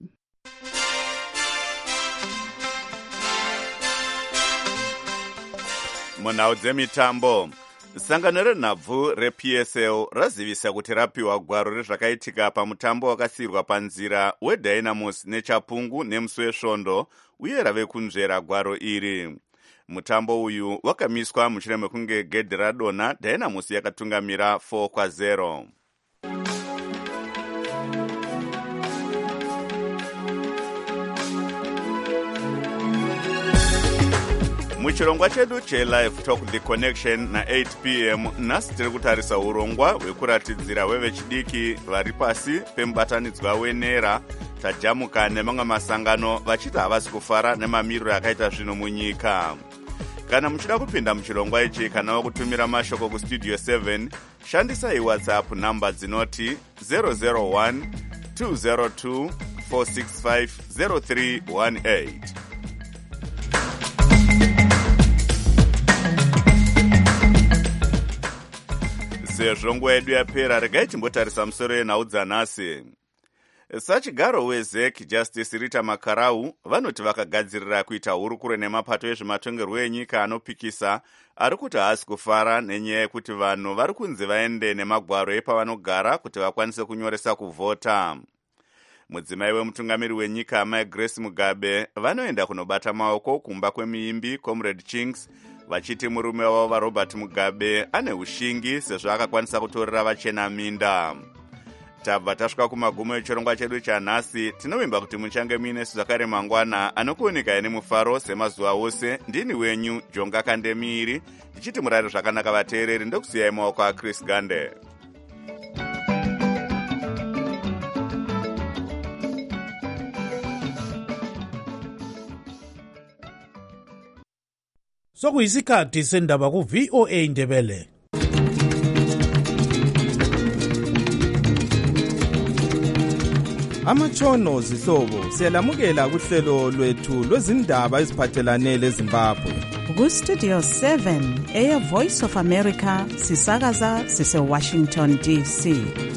Munhau dzemitambo, sangano renhabvu rePSL razivisa kuti rapiwa gwaro rezvakaitika pamutambo wakasiyirwa panzira weDynamos neChapungu nemusi wesvondo, uye rave kunzvera gwaro iri. Mutambo uyu wakamiswa mushure mekunge gedhi radonha, Dynamos yakatungamira 4-0. Muchirongwa chedu cheLive Talk The Connection na8 p.m. nhasi tiri kutarisa urongwa hwekuratidzira vevechidiki vari pasi pemubatanidzwa wenera tajamuka nemamwe masangano vachiti havasi kufara nemamiriro akaita zvino munyika. Kana muchida kupinda muchirongwa ichi kana kutumira mashoko kuStudio 7, shandisai WhatsApp namba dzinoti 001 202 465 0318. Sezvo nguva yedu yapera, regai timbotarisa musoro yenhau dzanhasi. Sachigaro weZEC Justice Rita Makarau vanoti vakagadzirira kuita hurukuro nemapato ezvematongerwo enyika anopikisa ari kuti haasi kufara nenyaya yekuti vanhu vari kunzi vaende nemagwaro epavanogara kuti vakwanise kunyoresa kuvhota. Mudzimai wemutungamiri wenyika Mai Grace Mugabe vanoenda kunobata maoko kumba kwemiimbi Comrade Chinks, vachiti murume wavo vaRobert Mugabe ane ushingi sezvo akakwanisa kutorera vachena minda. Tabva tasvika kumagumo echirongwa chedu chanhasi. Tinovimba kuti muchange muinesu zvakare mangwana anokuoneka nemufaro semazuva ose. Ndini wenyu Jonga Kandemiiri, ndichiti murare zvakanaka vateereri, ndokusiyai maoko aChris Gande. sokuyisikhathi sendaba ku-VOA Indebele. Amatshono zihlobo siyalamukela kuhlelo lwethu lwezindaba eziphathelane leZimbabwe. Ku-Studio 7 Air Voice of America sisakaza sise-Washington DC.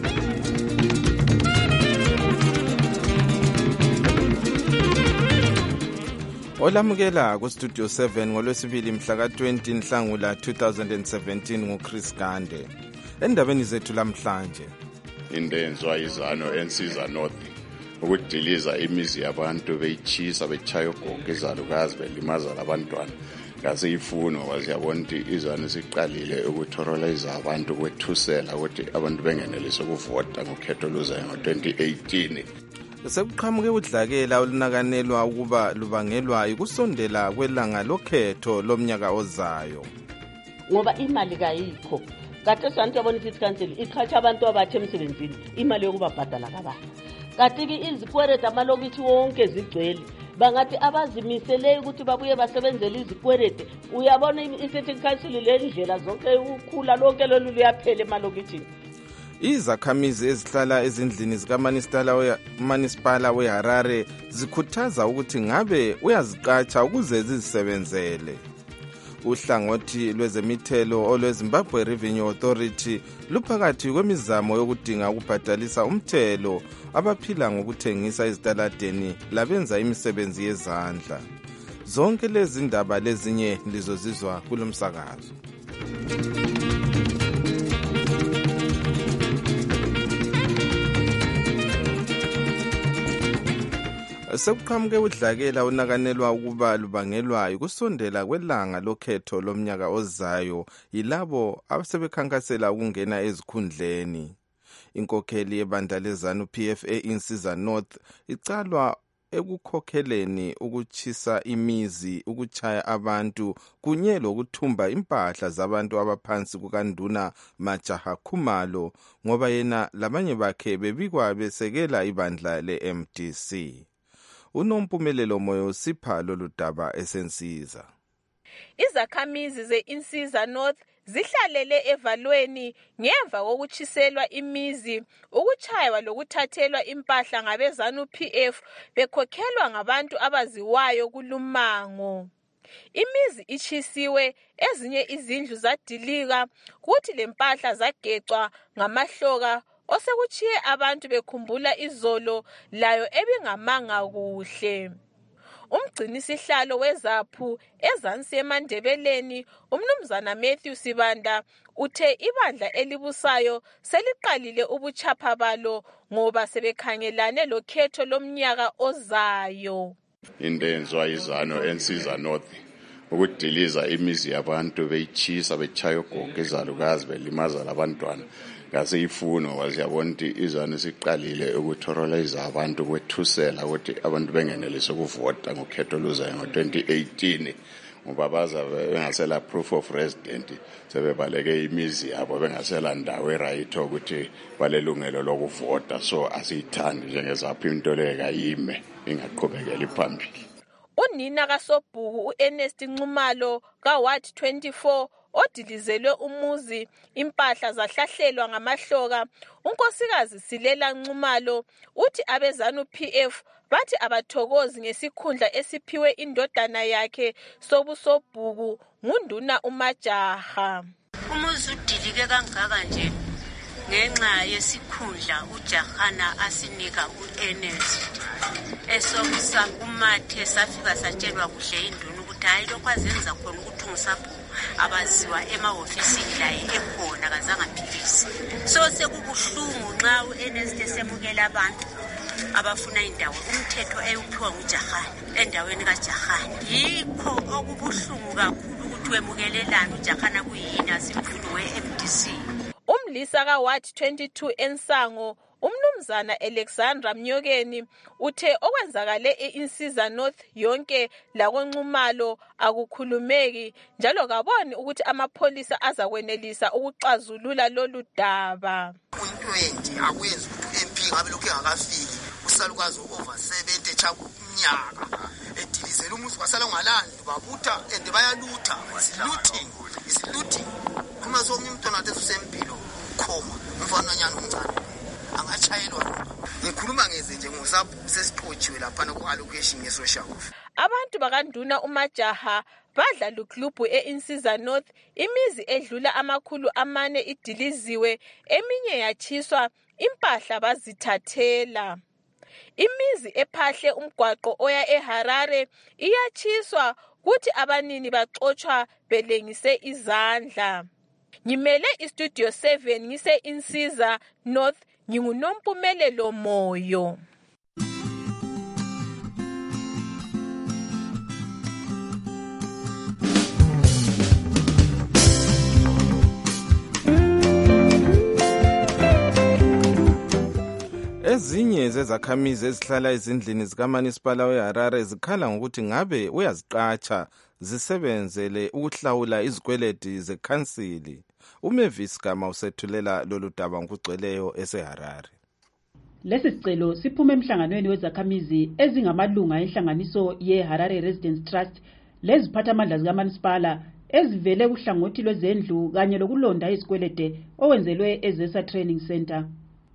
Olamukela ku-Studio 7 ngolwesibili mhla ka-20 Nhlangula 2017 nguChris Gande. Endabeni zethu lamhlanje, into yenziwa izano ensiza north ukudiliza imizi yabantu beyitshisa betshaya ugogo izalukazi belimaza labantwana ngasiyifuno waziyabona ukuthi izano siqalile ukuthoroliza abantu kwethusela ukuthi abantu bengenelise ukuvota ngokhetho luzayo ngo-2018. sekuqhamuke udlakela olunakanelwa ukuba lubangelwa ikusondela kwelanga lokhetho lomnyaka ozayo, ngoba imali kayikho. Kade santi yabona City Council iqhatsha abantu abathi emsebenzini imali yokubabhadala kabani. Kanti-ke izikwerede amalokithi wonke zigcwele, bangathi abazimiseleyo ukuthi babuye basebenzele izikwerede. Uyabona i-City Council le ndlela zonke ukhula lonke lolu luyaphela emalokithini. Izakhamizi ezihlala ezindlini zikaManisipala weHarare zikhuthaza ukuthi ngabe uyaziqatsha ukuze zizisebenzele. Uhlangothi lwezemithelo olweZimbabwe Revenue Authority luphakathi kwemizamo yokudinga ukubhadalisa umthelo abaphila ngokuthengisa ezitaladeni labenza imisebenzi yezandla. Zonke lezi ndaba lezinye lizozizwa kulomsakazo. Sekuqhamuke udlakela unakanelwa ukuba lubangelwa ikusondela kwelanga lokhetho lomnyaka ozayo yilabo abasebekhankasela ukungena ezikhundleni. Inkokheli yebandla lezanu PFA Insiza North icalwa ekukhokheleni ukutshisa imizi, ukuchaya abantu kunye lokuthumba impahla zabantu abaphansi kukanduna Majaha Khumalo ngoba yena labanye bakhe bebikwa besekela ibandla le-MDC. Unompumelelo Moyo sipha lolu daba esensiza. Izakhamizi ze-Insiza North zihlalele evalweni ngemva kokutshiselwa imizi, ukuchaywa lokuthathelwa impahla ngabezanu PF bekhokhelwa ngabantu abaziwayo kulumango. Imizi ichisiwe, ezinye izindlu zadilika, kuthi lempahla zagecwa ngamahloka osekuchiye abantu bekhumbula izolo layo ebingamanga kuhle. Umgcinisihlalo wezaphu ezansi eMandebeleni umnumzana Matthew Sibanda uthe ibandla elibusayo seliqalile ubuchapha balo ngoba sebekhangelane lokhetho lomnyaka ozayo. Into yenziwa izano ensiza north ukudiliza imizi yabantu beyitshisa betshaya ugogo izalukazi belimaza labantwana ngasiyifuno waziyabona ukuthi izano siqalile ukuthoroliza abantu kwethusela ukuthi abantu bengenelise ukuvota ngokhetho luzayo ngo-2018 ngoba baza bengasela proof of resident sebebaleke imizi yabo bengasela ndawo erayithi ukuthi balelungelo lokuvota. So asiyithandi njengezapho into leyo kayime ingaqhubekeli phambili. Unina kaSobhuku uErnest Ncumalo kaWard 24 odilizelwe umuzi, impahla zahlahlelwa ngamahloka. Unkosikazi Silela Ncumalo uthi abezanu PF bathi abathokozi ngesikhundla esiphiwe indodana yakhe Sobhuku ngunduna uMajaha. Umuzi udilike kangaka nje ngenxa yesikhundla uJahana asinika uErnest. Esokusa kumathe safika satshelwa kuhle induna ukuthi hayi lokho azenza khona ukuthi ungisabhuku abaziwa emahofisini laye ekhona kazange aphikise. So sekubuhlungu nxa uErnest esemukela abantu abafuna indawo umthetho eyuphiwa nguJahana endaweni kaJahana. Yikho okubuhlungu kakhulu ukuthi wemukelelana uJahana kuyini asimfuni we-MDC. Umlisa kaWard 22 ensango umnumzana Alexandra Mnyokeni uthe okwenzakale eInsiza North yonke lakoNcumalo akukhulumeki njalo kaboni ukuthi amapholisa azakwenelisa ukuxazulula lolu daba. Into enje akwenzi ukuthi MP ngabe lokhu engakafiki usalukazi over 70 chaku umnyaka edilizele lo muzi kwasala ungalandi babutha and bayalutha. It's looting. Uma zonke umntwana wathi usempilo khoma umfana onyana omncane angachayelwa. Ngikhuluma ngeze nje ngosesixotshiwe lapha ku-allocation ye-social. Abantu bakanduna uMajaha badla luklubhu e-Insiza North, imizi edlula 400 idiliziwe, eminye yatshiswa, impahla bazithathela. Imizi ephahle umgwaqo oya eHarare iyatshiswa, kuthi abanini baxotshwa belengise izandla. Ngimele iStudio 7 ngise Insiza North, nginguNompumelelo Moyo. Ezinye zezakhamizi ezihlala ezindlini zikaManisipala weHarare zikhala ngokuthi ngabe uyaziqatsha zisebenzele ukuhlawula izikweleti zekhansili. uMavis Gama usethulela lolu daba ngokugcweleyo eseHarare. Lesi sicelo siphume emhlanganweni wezakhamizi ezingamalunga enhlanganiso yeHarare Residents Trust leziphathamandla zikaManisipala ezivele kuhlangothi lwezendlu kanye lokulonda izikwelete owenzelwe eZesa Training Center.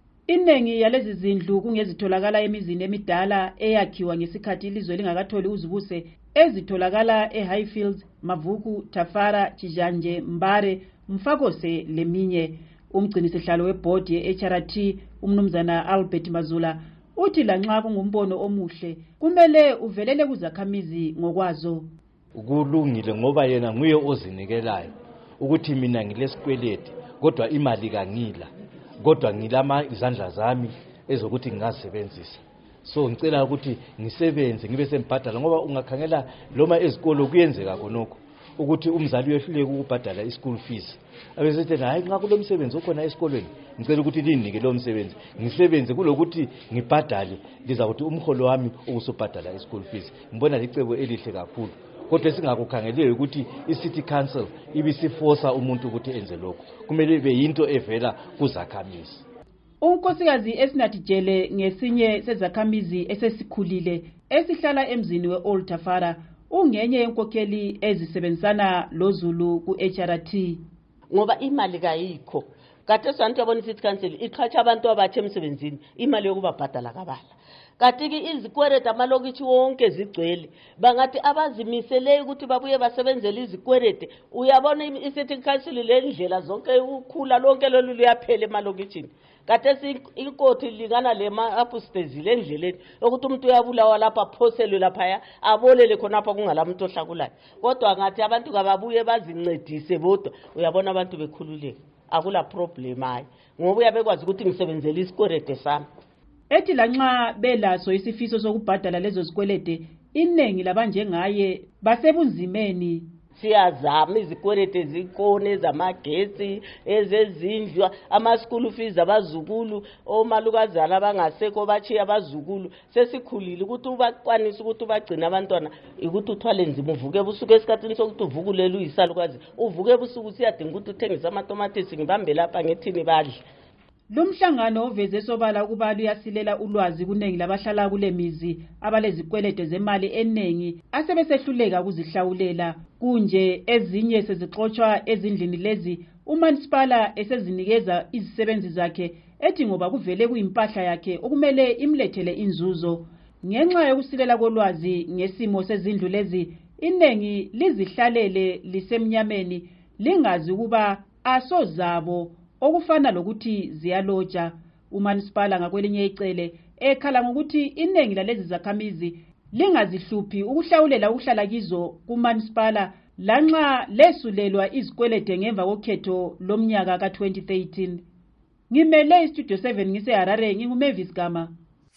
Iningi yalezi zindlu kungezitholakala emizini emidala eyakhiwa ngesikhathi ilizwe lingakatholi uzibuse ezitholakala eHighfields, Mavuku, Tafara, Chijanje, Mbare, Mfakose leminye. Umgcinisihlalo webhodi ye-HRT umnumzana Albert Mazula uthi lanxa kungumbono omuhle kumele uvelele kuzakhamizi ngokwazo. Kulungile ngoba yena nguye ozinikelayo ukuthi mina ngilesikweleti kodwa imali kangila, kodwa ngilama izandla zami ezokuthi ngingazisebenzisa. So ngicela ukuthi ngisebenze ngibe sembhadala ngoba ungakhangela loma ezikolo kuyenzeka khonokho ukuthi umzali uyehluleka ukubhadala ischool fees. Abesethi hayi nxa kulomsebenzi okhona esikolweni ngicela ukuthi linike lo msebenzi ngisebenze kulokuthi ngibhadale lizakuthi umholo wami ukusobhadala ischool fees. Ngibona licebo elihle kakhulu. Kodwa singakukhangeleyo ukuthi iCity Council ibisiforsa umuntu ukuthi enze lokho. Kumele ibe yinto evela kuzakhamizi. Unkosikazi Esinathi Jele ngesinye sezakhamizi esesikhulile esihlala emzini weOld Tafara ungenye yenkokheli ezisebenzisana loZulu ku-HRT. Ngoba imali kayikho. Kade santu yabona iCity Council iqhatsha abantu abatsha emsebenzini imali yokubabhadala kabala. Kanti-ke izikwereti amalokithi wonke zigcwele bangathi abazimiseleyo ukuthi babuye basebenzele izikwereti. Uyabona iCity Council le ndlela zonke ukhula lonke lolu liyaphela emalokithini. Kade inkoti lingana lema upstairs le ndleleni ukuthi umuntu uyabulawa lapha phoselwe lapha abolele khonapha kungalamuntu ohlakulayo. Kodwa ngathi abantu kababuye bazincedise bodwa uyabona abantu bekhululeka. Akula problem hayi ngoba uyabekwazi ukuthi ngisebenzele isikwereti sami. Ethi lanxa belaso isifiso sokubhadala lezo zikwelete iningi labanjengaye basebunzimeni. Siyazama izikwerete zikone zamagesi ezezindlu ama-school fees abazukulu omalukazana abangasekho bachiya abazukulu sesikhulile ukuthi ubakwanisa ukuthi ubagcina abantwana ukuthi uthwale nzima uvuke busuku esikhathini sokuthi uvukulele uyisalukazi uvuke busuku siyadinga ukuthi uthengise amatomatisi ngibambe lapha ngethini badle. Lumhlangano oveze sobala ukuba luyasilela ulwazi kunengi labahlala kule mizi abalezikwelede zemali enengi asebesehluleka ukuzihlawulela. Kunje ezinye sezixoxwa ezindlini lezi uManisipala esezinikeza izisebenzi zakhe ethi ngoba kuvele kuyimpahla yakhe okumele imlethele inzuzo. Ngenxa yokusilela kolwazi ngesimo sezindlu lezi inengi lizihlalele lisemnyameni lingazi ukuba asozabo okufana lokuthi ziyaloja. uManisipala ngakwelinye icele ekhala ngokuthi inengi lalezi zakhamizi lingazihluphi ukuhlawulela ukuhlala kizo kuManisipala lanxa lesulelwa izikwelede ngemva kokhetho lomnyaka ka2013. Ngimele iStudio 7 ngiseHarare nginguMavis Gama.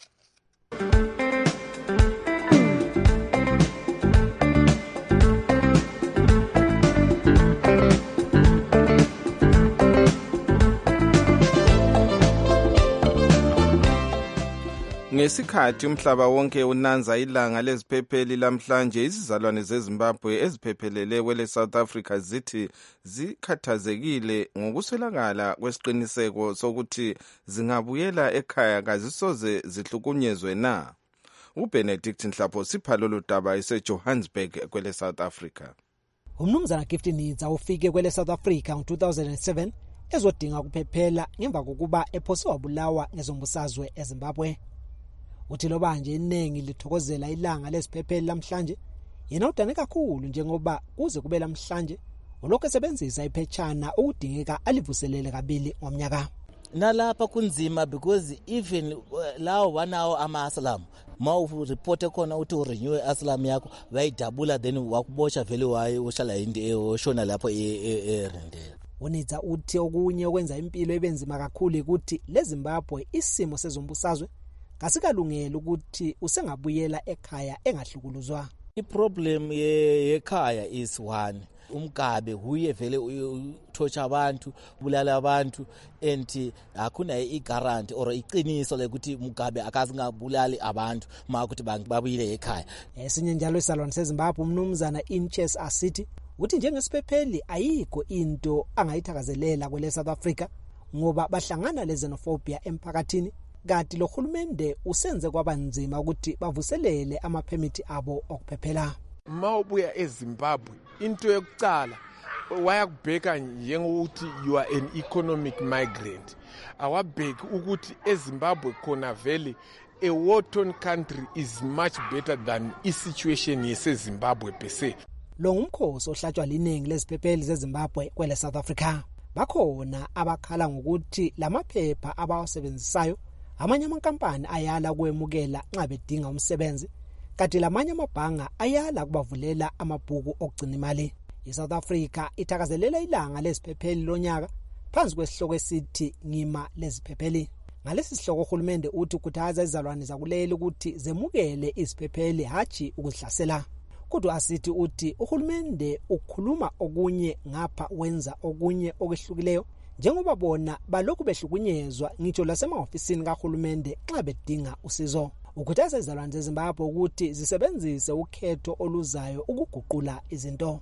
Ngesikhathi umhlaba wonke unanza ilanga leziphepheli lamhlanje izizalwane zeZimbabwe eziphephelele kwele South Africa zithi zikhathazekile ngokuswelakala kwesiqiniseko sokuthi zingabuyela ekhaya kazisoze zihlukunyezwe na. uBenedict Nhlapho sipha lolu daba eseJohannesburg kwele South Africa. Umnumzana Gift Nidza ufike kwele South Africa ngo-2007 ezodinga ukuphephela ngemva kokuba ephose wabulawa ngezombusazwe eZimbabwe. Uthi loba nje iningi lithokozela ilanga lesiphepheli lamhlanje, yena udane kakhulu njengoba kuze kube lamhlanje ulokhu esebenzisa iphetshana ukudingeka alivuselele kabili ngomnyaka. Nalapha kunzima because even lawo 1 hour ama-asylum ma ureporte khona uthi urenew asylum yakho bayidabula then wakubotsha vele waye ushala yindi oshona lapho erendela. Unidza uthi okunye okwenza impilo ebenzima kakhulu ukuthi leZimbabwe isimo sezombusazwe kasikalungela ukuthi usengabuyela ekhaya engahlukuluzwa. Iproblem yekhaya is one. Umgabe huye vele uthotsha abantu, bulala abantu, and akuna i-guarantee or iqiniso lekuthi Mugabe akazingabulali abantu makuthi babuyile ekhaya. Esinye njalo isalwane seZimbabwe umnumzana Inches Asithi uthi njengesiphepheli ayikho into angayithakazelela kwele South Africa ngoba bahlangana lexenophobia emphakathini, kanti lo hulumende usenze kwabanzima ukuthi bavuselele amaphemithi abo okuphephela. Mawubuya eZimbabwe into yokucala wayakubheka njengokuthi you are an economic migrant. Awabheki ukuthi eZimbabwe khona vele a war-torn country is much better than i-situation yeseZimbabwe per se. Lo ngumkhosi ohlatshwa liningi leziphepheli zeZimbabwe kwele South Africa. Bakhona abakhala ngokuthi lamaphepha abawasebenzisayo amanye amankampani ayala kwemukela nxa bedinga umsebenzi, kanti lamanye amabhanga ayala kubavulela amabhuku okugcina imali. ISouth Africa ithakazelela ilanga leziphepheli lonyaka phansi kwesihloko esithi ngima leziphepheli. Ngalesi sihloko uhulumende uthi ukhuthaza izalwane zakuleli ukuthi zemukele iziphepheli hathi ukuzihlasela. Kodwa Asithi uthi uhulumende ukhuluma okunye ngapha wenza okunye okwehlukileyo njengoba bona balokhu behlukunyezwa ngitsho lasemahofisini kahulumende xa bedinga usizo. Ukhuthaza izalwane zeZimbabwe ukuthi zisebenzise ukhetho oluzayo ukuguqula izinto.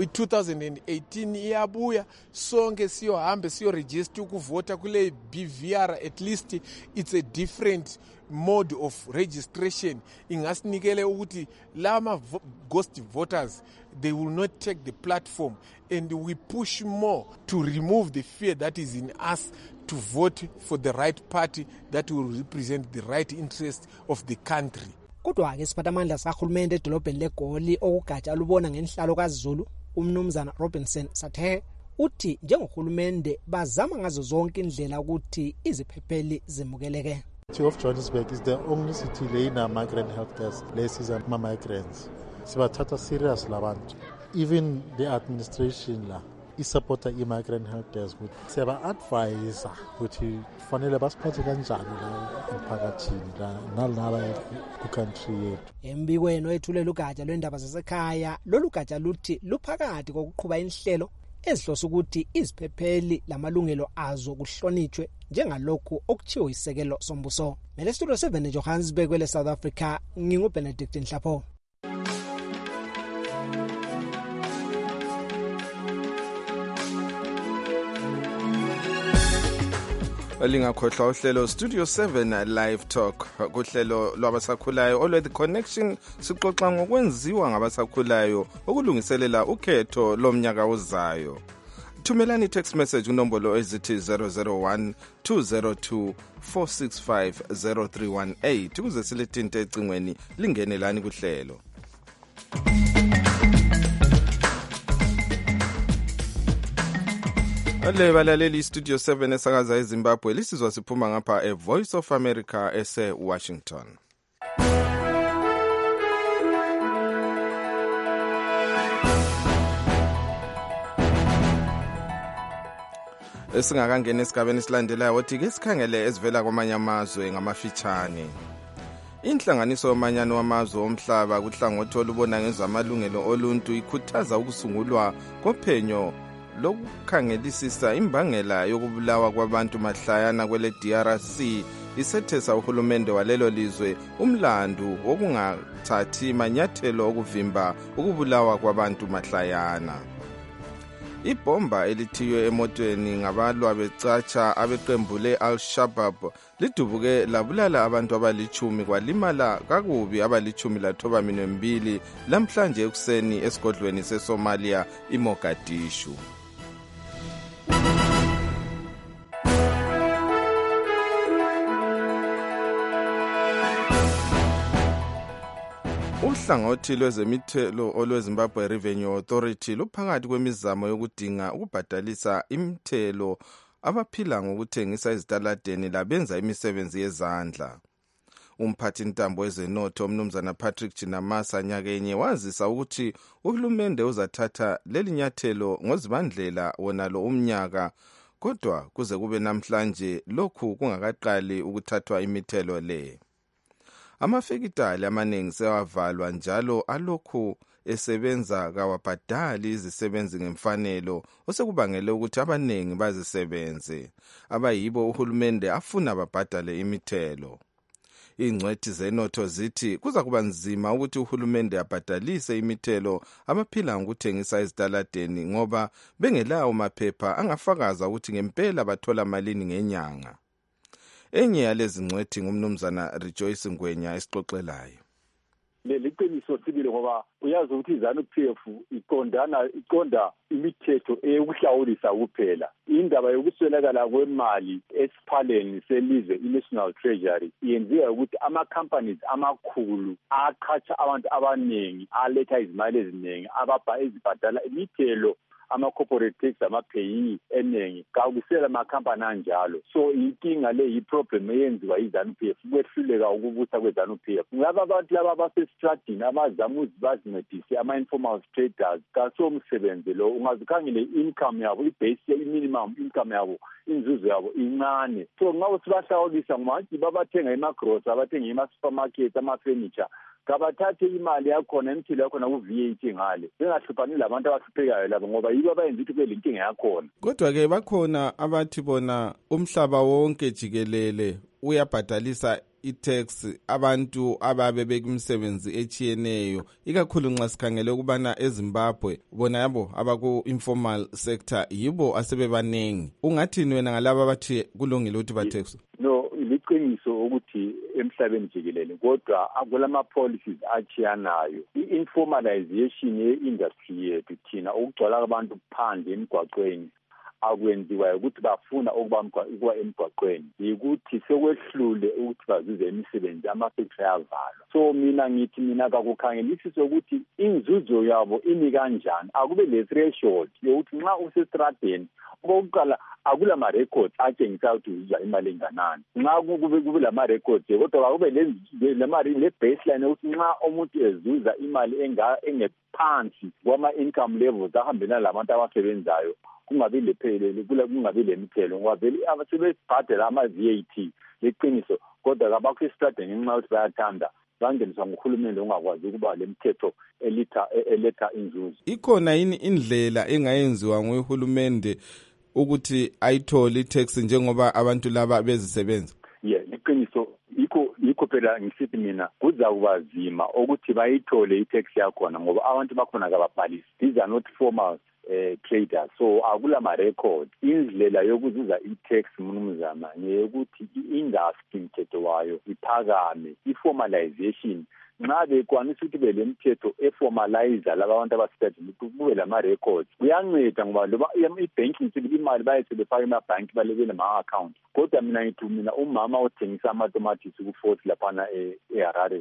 2018 iyabuya sonke siyohambe siyoregister ukuvota kule BVR. At least it's a different mode of registration. Ingasinikele ukuthi lama ghost voters, they will not take the platform, and we push more to remove the fear that is in us to vote for the right party that will represent the right interest of the country. Kodwa ke siphathamandla sakahulumende edolobheni leGoli okugatsha lubona ngenhlalo kaZulu umnumzana Robinson Sathe uthi njengohulumende bazama ngazo zonke indlela ukuthi iziphepheli zimukeleke. City of Johannesburg is the only city layina migrant health desk lesiza migrants. Sibathatha serious labantu. Even the administration la isupporta migrant health desk ukuthi seba advise ukuthi fanele basiphathe kanjani la emphakathini la nalaba ku country yethu. Embikweni wethulela ugatsha lwendaba zasekhaya lolu gatsha luthi luphakathi kokuqhuba inhlelo ezihlosa ukuthi iziphepheli lamalungelo azo kuhlonitshwe njengalokhu okuthiwa isekelo sombuso. Mele studio 7 eJohannesburg kwele South Africa nginguBenedict Nhlapho. Lingakhohlwa uhlelo Studio 7 Live Talk kuhlelo lwabasakhulayo olwe The Connection sixoxa ngokwenziwa ngabasakhulayo ukulungiselela ukhetho lomnyaka ozayo. Thumelani text message kunombolo ezithi 001 202 465 0318 ukuze silethinte ecingweni lingenelani kuhlelo. Ale balaleli Studio 7 esakaza eZimbabwe lisizwa siphuma ngapha eVoice of America ese-Washington. Esingakangena esigabeni silandelayo othi ke sikhangele ezivela kwamanye amazwe ngamafitshane. Inhlanganiso yomanyano wamazwe omhlaba kuhlangothi olubona ngezamalungelo oluntu ikhuthaza ukusungulwa kophenyo lokukhangelisisa imbangela yokubulawa kwabantu mahlayana kwele DRC isethesa uhulumende walelo lizwe umlandu wokungathathi manyathelo okuvimba ukubulawa kwabantu mahlayana. Ibhomba elithiywe emotweni ngabalwa becatsha abeqembu le-Al-Shabaab lidubuke labulala abantu abalitshumi kwalimala kakubi abalitshumi-12 lamhlanje ekuseni esigodlweni seSomalia iMogadishu. Uhlangothi lwezemithelo olweZimbabwe Revenue Authority luphakathi kwemizamo yokudinga ukubhadalisa imithelo abaphila ngokuthengisa ezitaladeni labenza imisebenzi yezandla. Umphathintambo wezenotho umnumzana Patrick Chinamasa nyakenye wazisa ukuthi uhulumende uzathatha leli nyathelo ngozibandlela wonalo umnyaka, kodwa kuze kube namhlanje lokhu kungakaqali ukuthathwa imithelo le. Amafekitali amaningi sewavalwa njalo alokhu esebenza kawabhadali izisebenzi ngemfanelo osekubangele ukuthi abaningi bazisebenze abayibo uhulumende afuna babhadale imithelo. Ingcwethi zenotho zithi kuza kuba nzima ukuthi uhulumende abhadalise imithelo abaphila ngokuthengisa ezitaladeni ngoba bengelawo maphepha angafakaza ukuthi ngempela bathola malini ngenyanga. Enye yalezi ngcwethi ngumnumzana Rejoice Ngwenya esixoxelayo. Liqiniso sibile ngoba uyazi ukuthi iZANU-PF iqonda imithetho eyokuhlawulisa kuphela. Indaba yokuswelakala kwemali esiphaleni selizwe i-National Treasury yenziwa ukuthi ama-companies amakhulu aqhatsha abantu abaningi aletha izimali eziningi ezibhadala imithelo ama-corporate tax ama-payee eningi kakusela amakhampani anjalo. So inkinga le yi-problem eyenziwa yi-ZANU-PF ukwehluleka ukubusa kwe-ZANU-PF. Ngaba abantu laba abasestradini abazama ukuthi bazincedise ama-informal traders kasomsebenzi lo ungazikhangele i-income yabo i-base i-minimum income yabo inzuzo yabo incane. So ngabe sibahlawulisa ngoba babathenga emagrocery abathenga ema-supermarket ama-furniture kabathathe imali yakhona imithelo yakhona ku-VAT ngale bengahlupani labantu abahluphekayo labo ngoba yibo abayenza ukuthi kube lenkinga yakhona. Kodwa-ke bakhona abathi bona umhlaba wonke jikelele uyabhadalisa i-tax abantu ababe bekumsebenzi echiyeneyo ikakhulu nxa sikhangele ukubana eZimbabwe bona yabo abaku-informal sector yibo asebebanengi. Ungathini wena ngalabo abathi kulungile ukuthi bathexwe? No, liqiniso ukuthi emhlabeni jikelele kodwa akulama policies achiyanayo. I-informalization ye-industry yethu thina ukugcwala abantu phandle emgwaqweni akwenziwa ukuthi bafuna ukuba emgwaqweni yikuthi sekwehlule ukuthi bazuze imisebenzi ama-factory avalwa. So mina kakukhangelisise ukuthi inzuzo yabo imi kanjani, akube le-threshold yokuthi nxa usestradeni okokuqala akula ma-records atshengisa ukuthi uzuza imali enganani. Nxa kube lama-records kodwa akube le-baseline yokuthi nxa umuntu ezuza imali engephansi kwama-income levels ahambelana labantu abasebenzayo kungabi lemithelo ngoba vele sebebhadela ama-VAT leqiniso kodwa kabakho estradeni ngenxa yokuthi bayathanda bangeniswa nguhulumende ongakwazi ukuba lemthetho eletha inzuzo. Ikhona yini indlela engayenziwa nguhulumende ukuthi ayithole i-tax njengoba abantu laba bezisebenza? Liqiniso yikho phela ngisithi mina kuzakuba nzima ukuthi bayithole i-tax yakhona ngoba abantu bakhona kababhalisi. These are not formal traders, so akula ma-record. Indlela yokuzuza i-tax mnumzana ngeyokuthi i-industry mthetho wayo iphakame, i-formalization. Nxa bekwanisa ukuthi bele mthetho eformalizer laba abantu abasitadini kube lama-records kuyanceda ngoba loba i-banking imali bayethe befaka emabhanki balebele ma-account. Kodwa mina umama othengisa amatomatisi ku-Fort laphana eHarare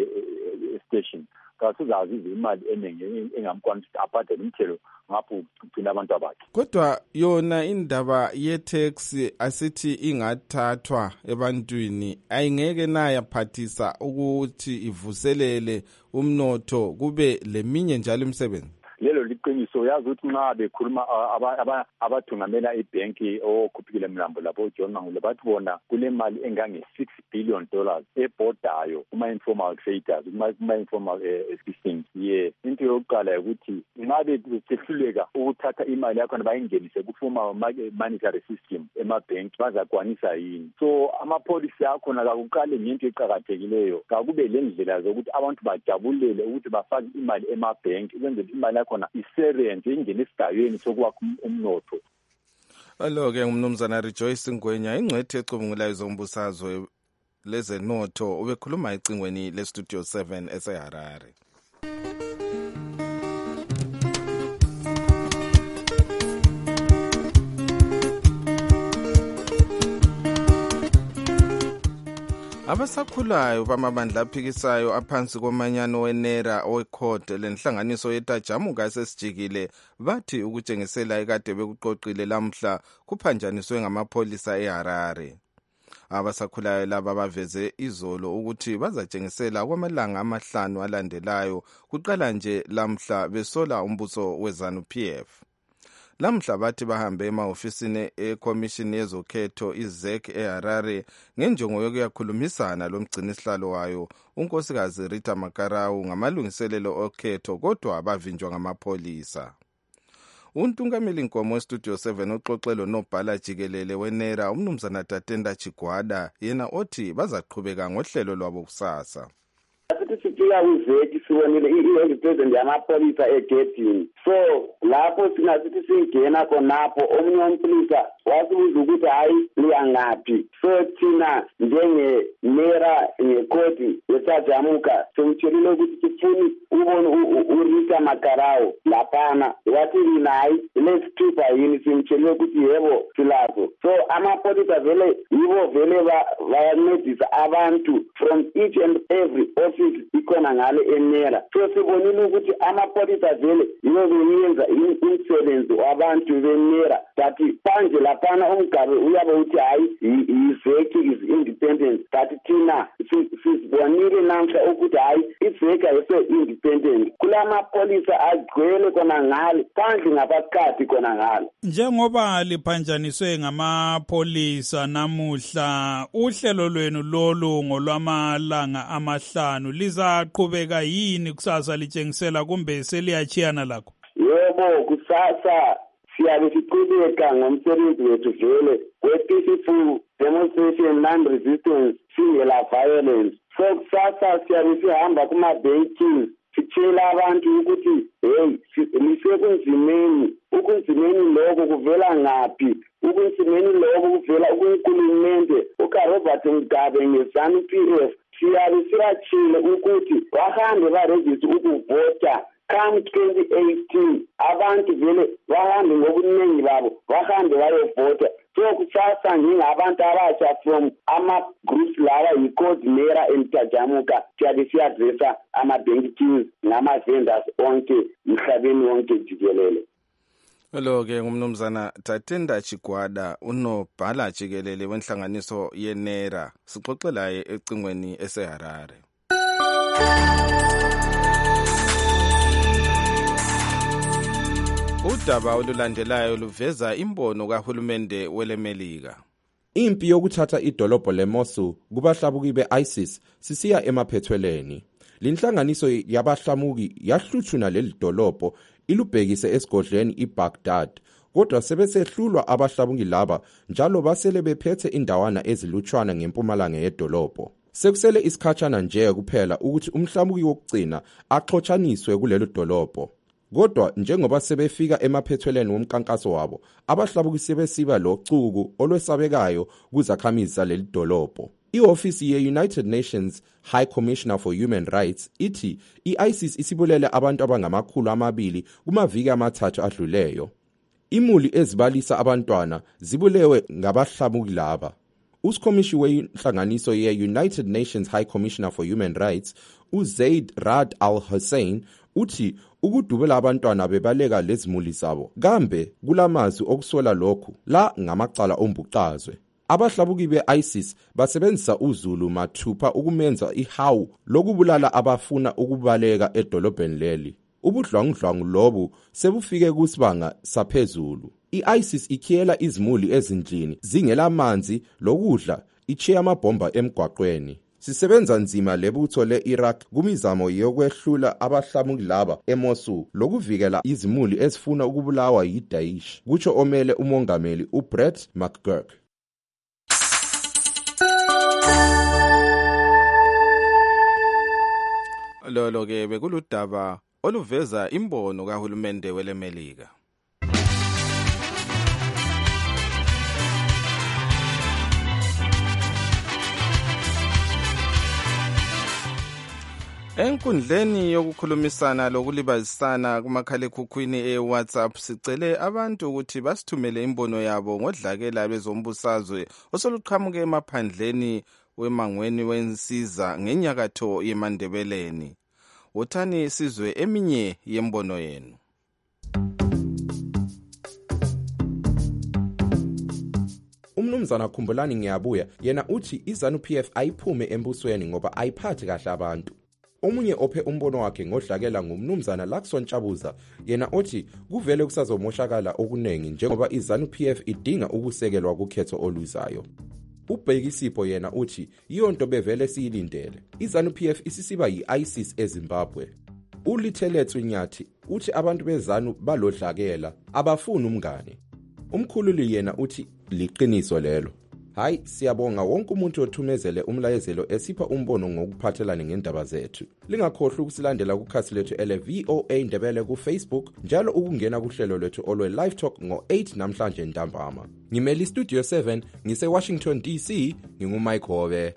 station kasuzazi imali eningi engamkwanisa ukuthi abhadale imithelo ngapho kugcina abantu abakhe. Kodwa yona indaba ye-tax asithi ingathathwa ebantwini ayingeke nayaphathisa ukuthi ivuselele umnotho kube leminye njalo imisebenzi. Lelo liqiniso yazi ukuthi nxa bekhuluma abathungamela ibhenki okhuphikile mlambo lapho uJohn Mangule bathi bona kule mali engange-$6 billion ebhodayo kuma-informal traders kuma-informal system. Into yokuqala ukuthi nxa besehluleka ukuthatha imali yakhona bayingenise ku-formal monetary system emabhenki bazakwanisa yini. So amapolisi akhona kakuqale ngento eqakathekileyo kakube le ndlela zokuthi abantu bajabulele ukuthi bafake imali emabhenki ukwenzela imali khona i-serience ingena esigayweni sokwakha umnotho. Alo-ke umnumzana Rejoice Ngwenya ingcwethe ecubungulayo zombusazwe lezenotho ubekhuluma ecingweni lestudio 7 eseHarare. Abasakhulayo bamabandla aphikisayo aphansi komanyano wenera owekhode lenhlanganiso yetajamuka esesijikile bathi ukutshengisela ekade bekuqoqile lamhla kuphanjaniswe ngamapholisa eHarare. Abasakhulayo laba baveze izolo ukuthi bazatshengisela kwamalanga amahlanu alandelayo kuqala nje lamhla besola umbuso weZANU-PF. Lamhla bathi bahambe ema-ofisini ekomishini yezokhetho iZEC eHarare ngenjongo yokuyakhulumisana lomgcinisihlalo wayo unkosikazi Rita Makarau ngamalungiselelo okhetho kodwa bavinjwa ngamapholisa. Untungameli Nkomo westudio 7 uxoxelo nobhala jikelele wenera umnumzana Tatenda Chigwada yena othi bazaqhubeka ngohlelo lwabo kusasa. Sifika kuzeki sibonile i-president yamapholisa egedini, so lapho singasithi singena khonapho omunye umpholisa wasibuza ukuthi hayi liyangaphi. So thina njengenera ngekhodi yetajamuka simtshelile ukuthi sifuni ubone uRita Makarau laphana, wathi hayi lesithupha yini, simtshelile ukuthi yebo silazo. So amapholisa vele yibo vele bayancedisa abantu from each and every office ikhona ngale enera. So sibonile ukuthi amapholisa vele yibo beyenza umsebenzi wabantu benera, but manje laphana umgabe uyabe uthi hayi iZEC is independent, but thina sibonile namhla ukuthi hayi iZEC ayise-independent. Kulamapholisa agcwele khona ngale phandle ngaphakathi khona ngale. Njengoba liphanjaniswe ngamapholisa namuhla, uhlelo lwenu lolu ngolwamalanga amahlanu lizaqhubeka yini kusasa litshengisela kumbe seliyachiyana lakho? Yebo, kusasa siyabe siqhubeka ngomsebenzi wethu vele we-peaceful demonstration, non-resistance, singela violence. So kusasa siyabe sihamba kuma-banking sitshela abantu ukuthi hey lisekunzimeni, ukunzimeni lokho kuvela ngaphi, ukunzimeni lokho kuvela kunkulumente ukaRobert Mugabe ngeZANU-PF. Siyabe siyatshile ukuthi bahambe barejiste ukuvota come 2018, abantu vele bahambe ngobuningi babo bahambe bayovota. So kusasa ngingabantu abasha from ama-groups lawa yi-coordinator emtajamuka siyabe siyadressa ama-banking ngama-vendors onke mhlabeni wonke jikelele. Lo-ke ngumnumzana Tatenda Chigwada unobhala jikelele wenhlanganiso yenera. Sixoxelaye ecingweni eseHarare. Udaba olulandelayo luveza imbono kahulumende weleMelika. Impi yokuthatha idolobho leMosul kubahlamuki be-ISIS sisiya emaphethweleni. Linhlanganiso yabahlamuki yahluthuna leli dolobho ilubhekise esigodleni iBaghdad, kodwa sebesehlulwa abahlamuki laba njalo basele bephethe indawana ezilutshwana ngempumalanga yedolobho. Sekusele isikhatshana nje kuphela ukuthi umhlamuki wokugcina axotshaniswe kulelo dolobho. Kodwa njengoba sebefika emaphethweleni womkankaso wabo, abahlamuki sebesiba locuku olwesabekayo kuzakhamizi zaleli dolobho. I-ofisi ye-United Nations High Commissioner for Human Rights ithi i-ISIS isibulele abantu abangama200 kumaviki amathathu adluleyo. Imuli ezibalisa abantwana zibulewe ngabahlamuki laba. Usikhomishi wenhlanganiso ye-United Nations High Commissioner for Human Rights uZaid Rad al-Hussein uthi ukudubela abantwana bebaleka lezimuli zabo kambe kulamazwi okusola lokhu la ngamacala ombuqazwe. Abahlamuki be-ISIS basebenzisa uZulu mathupha ukumenza ihawu lokubulala abafuna ukubaleka edolobheni leli. Ubudlwangudlwangu lobu sebufike kusibanga saphezulu. I-ISIS ikhiyela izimuli ezindlini zingelamanzi lokudla, ichiya amabhomba emgwaqweni. Sisebenza nzima lebutho le-Iraq kumizamo yokwehlula abahlamuki laba eMosul lokuvikela izimuli ezifuna ukubulawa yi-Daesh, kutsho omele umongameli uBrett McGurk. Lolo-ke bekuludaba oluveza imbono kahulumende welemelika. Enkundleni yokukhulumisana lokulibazisana kumakhalekhukhwini e-WhatsApp sicele abantu ukuthi basithumele imbono yabo ngodlakela lwezombusazwe osoluqhamuke emaphandleni wemangweni wensiza ngenyakatho yemandebeleni. Wothani sizwe eminye yembono yenu. Umnumzana Khumbulani Ngiyabuya yena uthi iZANU-PF ayiphume embusweni ngoba ayiphathi kahle abantu. Omunye ophe umbono wakhe ngodlakela ngumnumzana Lakson Chabuza yena othi kuvele kusazomoshakala okunengi njengoba iZANU-PF idinga ukusekelwa kukhetho oluzayo. uBhekisipho yena uthi iyonto bevele siyilindele. iZANU-PF isisiba yi-ISIS eZimbabwe. uLitheletswe Nyathi uthi abantu beZANU balodlakela abafuni umngane. Umkhululi yena uthi liqiniso lelo. Hayi siyabonga wonke umuntu othumezele umlayezelo esipha umbono ngokuphathelana ngendaba zethu. Lingakhohlwa ukusilandela kukhasi lethu ele-VOA Ndebele ku-Facebook njalo ukungena kuhlelo lwethu olwe Live Talk ngo-8 namhlanje ntambama. Ngimeli Studio 7 ngise-Washington DC nginguMike Hobe.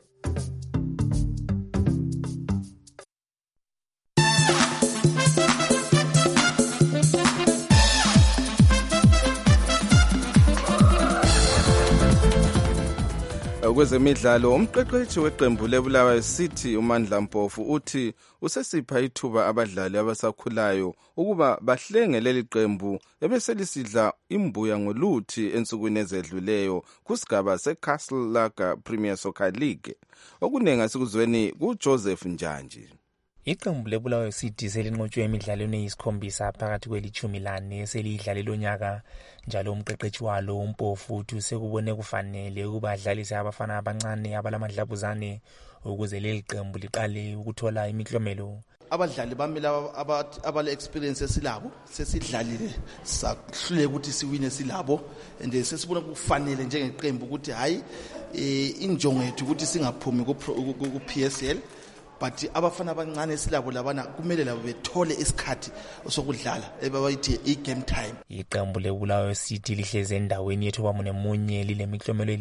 Kwezemidlalo umqeqeshi weqembu leBulawayo City uMandla Mpofu uthi usesipha ithuba abadlali abasakhulayo ukuba bahlenge leli qembu ebese lisidla imbuya ngoluthi ensukwini ezedluleyo kusigaba seCastle Lager Premier Soccer League. Okunenga sikuzweni kuJoseph Njanji. Iqembu leBulawayo City selinqotshwe emidlalweni eyisikhombisa phakathi kweli-14 eselidlale lonyaka njalo umqeqeshi walo uMpofu uthi sekubone kufanele ukuba adlalise abafana abancane abalamadlabuzane ukuze leli qembu liqale ukuthola imiklomelo. Abadlali bamile abale-experience esilabo sesidlalile sahluleka ukuthi siwine silabo and sesibona kufanele njengeqembu ukuthi hayi injongo yethu ukuthi singaphumi ku-PSL. But abafana abancane silabo labana kumele labo bethole isikhathi sokudlala ebayithi i-game time. Iqembu leBulawayo City lihleze endaweni ye-41 lilemiklomelo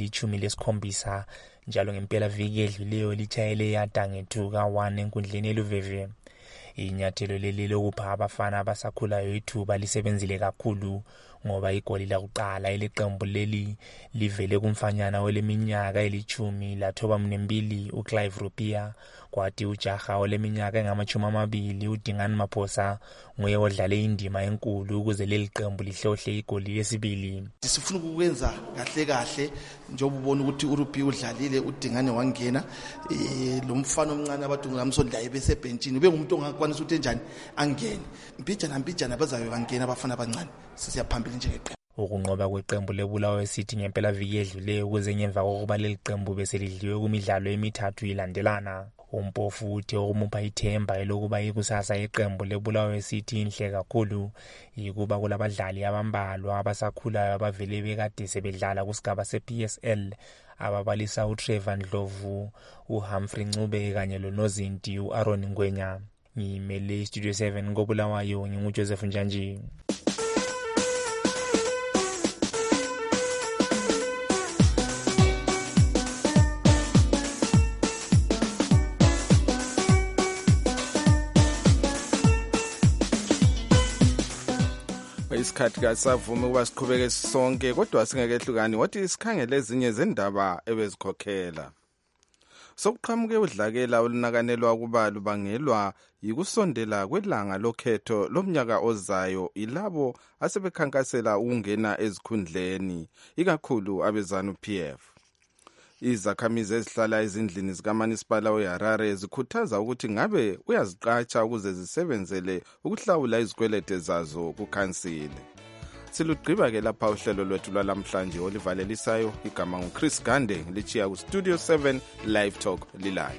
eli-17 njalo ngempela viki edluleyo lichayele yada nge-2-1 enkundleni eLuveve. Inyathelo leli lokupha abafana abasakhulayo ithuba lisebenzile kakhulu ngoba igoli lakuqala eleqembu leli livele kumfanyana weleminyaka eli-10 lathoba 2 uClive Rupia kwathi ujaha oleminyaka engama-20 uDingani Maphosa nguye odlale indima enkulu ukuze leli qembu lihlohle igoli lesibili. Sifuna ukwenza kahle njengoba ubona ukuthi uRupia udlalile uDingani wangena lo mfana omncane abadungu lamsondlaye bese benchini ube ngumuntu ongakwanisa ukuthi enjani angene mpijana bazayo bangena abafana abancane sisiyaphambili njengeqembu. Ukunqoba kweqembu leBulawayo City ngempela viki edluleyo kuze ngemva kokuba leli qembu bese lidliwe kumidlalo emithathu ilandelana. uMpofu uthi okumupha ithemba elokuba ikusasa yeqembu leBulawayo City inhle kakhulu yikuba kulabadlali abambalwa abasakhulayo abavele bekade sebedlala kusigaba sePSL ababalisa uTrevor Ndlovu, uHumphrey Ncube kanye loNozinti uAaron Ngwenya. Ngimele Studio 7 ngoBulawayo nginguJoseph Njanji. Isikhathi kasavuma ukuba siqhubeke sonke kodwa singekehlukani wathi sikhangele ezinye zendaba ebezikhokhela. Sokuqhamuke udlakela olunakanelwa kuba lubangelwa yikusondela kwelanga lokhetho lomnyaka ozayo ilabo asebekhankasela ukungena ezikhundleni ikakhulu abeZANU-PF. Izakhamizi ezihlala ezindlini zikaManisipala weHarare zikhuthaza ukuthi ngabe uyaziqatsha ukuze zisebenzele ukuhlawula izikwelede zazo kukhansile. Silugqiba ke lapha uhlelo lwethu lwalamhlanje olivalelisayo igama nguChris Gande lichiya ku Studio 7 Live Talk lilale.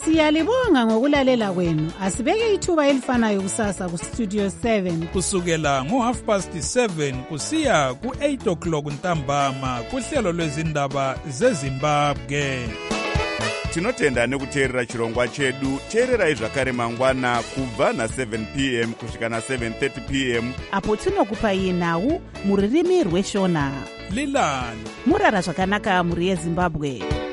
Siyalibonga ngokulalela kwenu. Asibeke ithuba elifanayo kusasa ku Studio 7 kusukela ngo7:30 kusiya ku8 o'clock ntambama kuhlelo lwezindaba zeZimbabwe. Tinotenda nekuteerera chirongwa chedu. Teererai zvakare mangwana kubva na7 p.m. kusvika na7:30 p.m. apo tinokupai nhau muririmi rweshona. Lilani murara zvakanaka muri yeZimbabwe.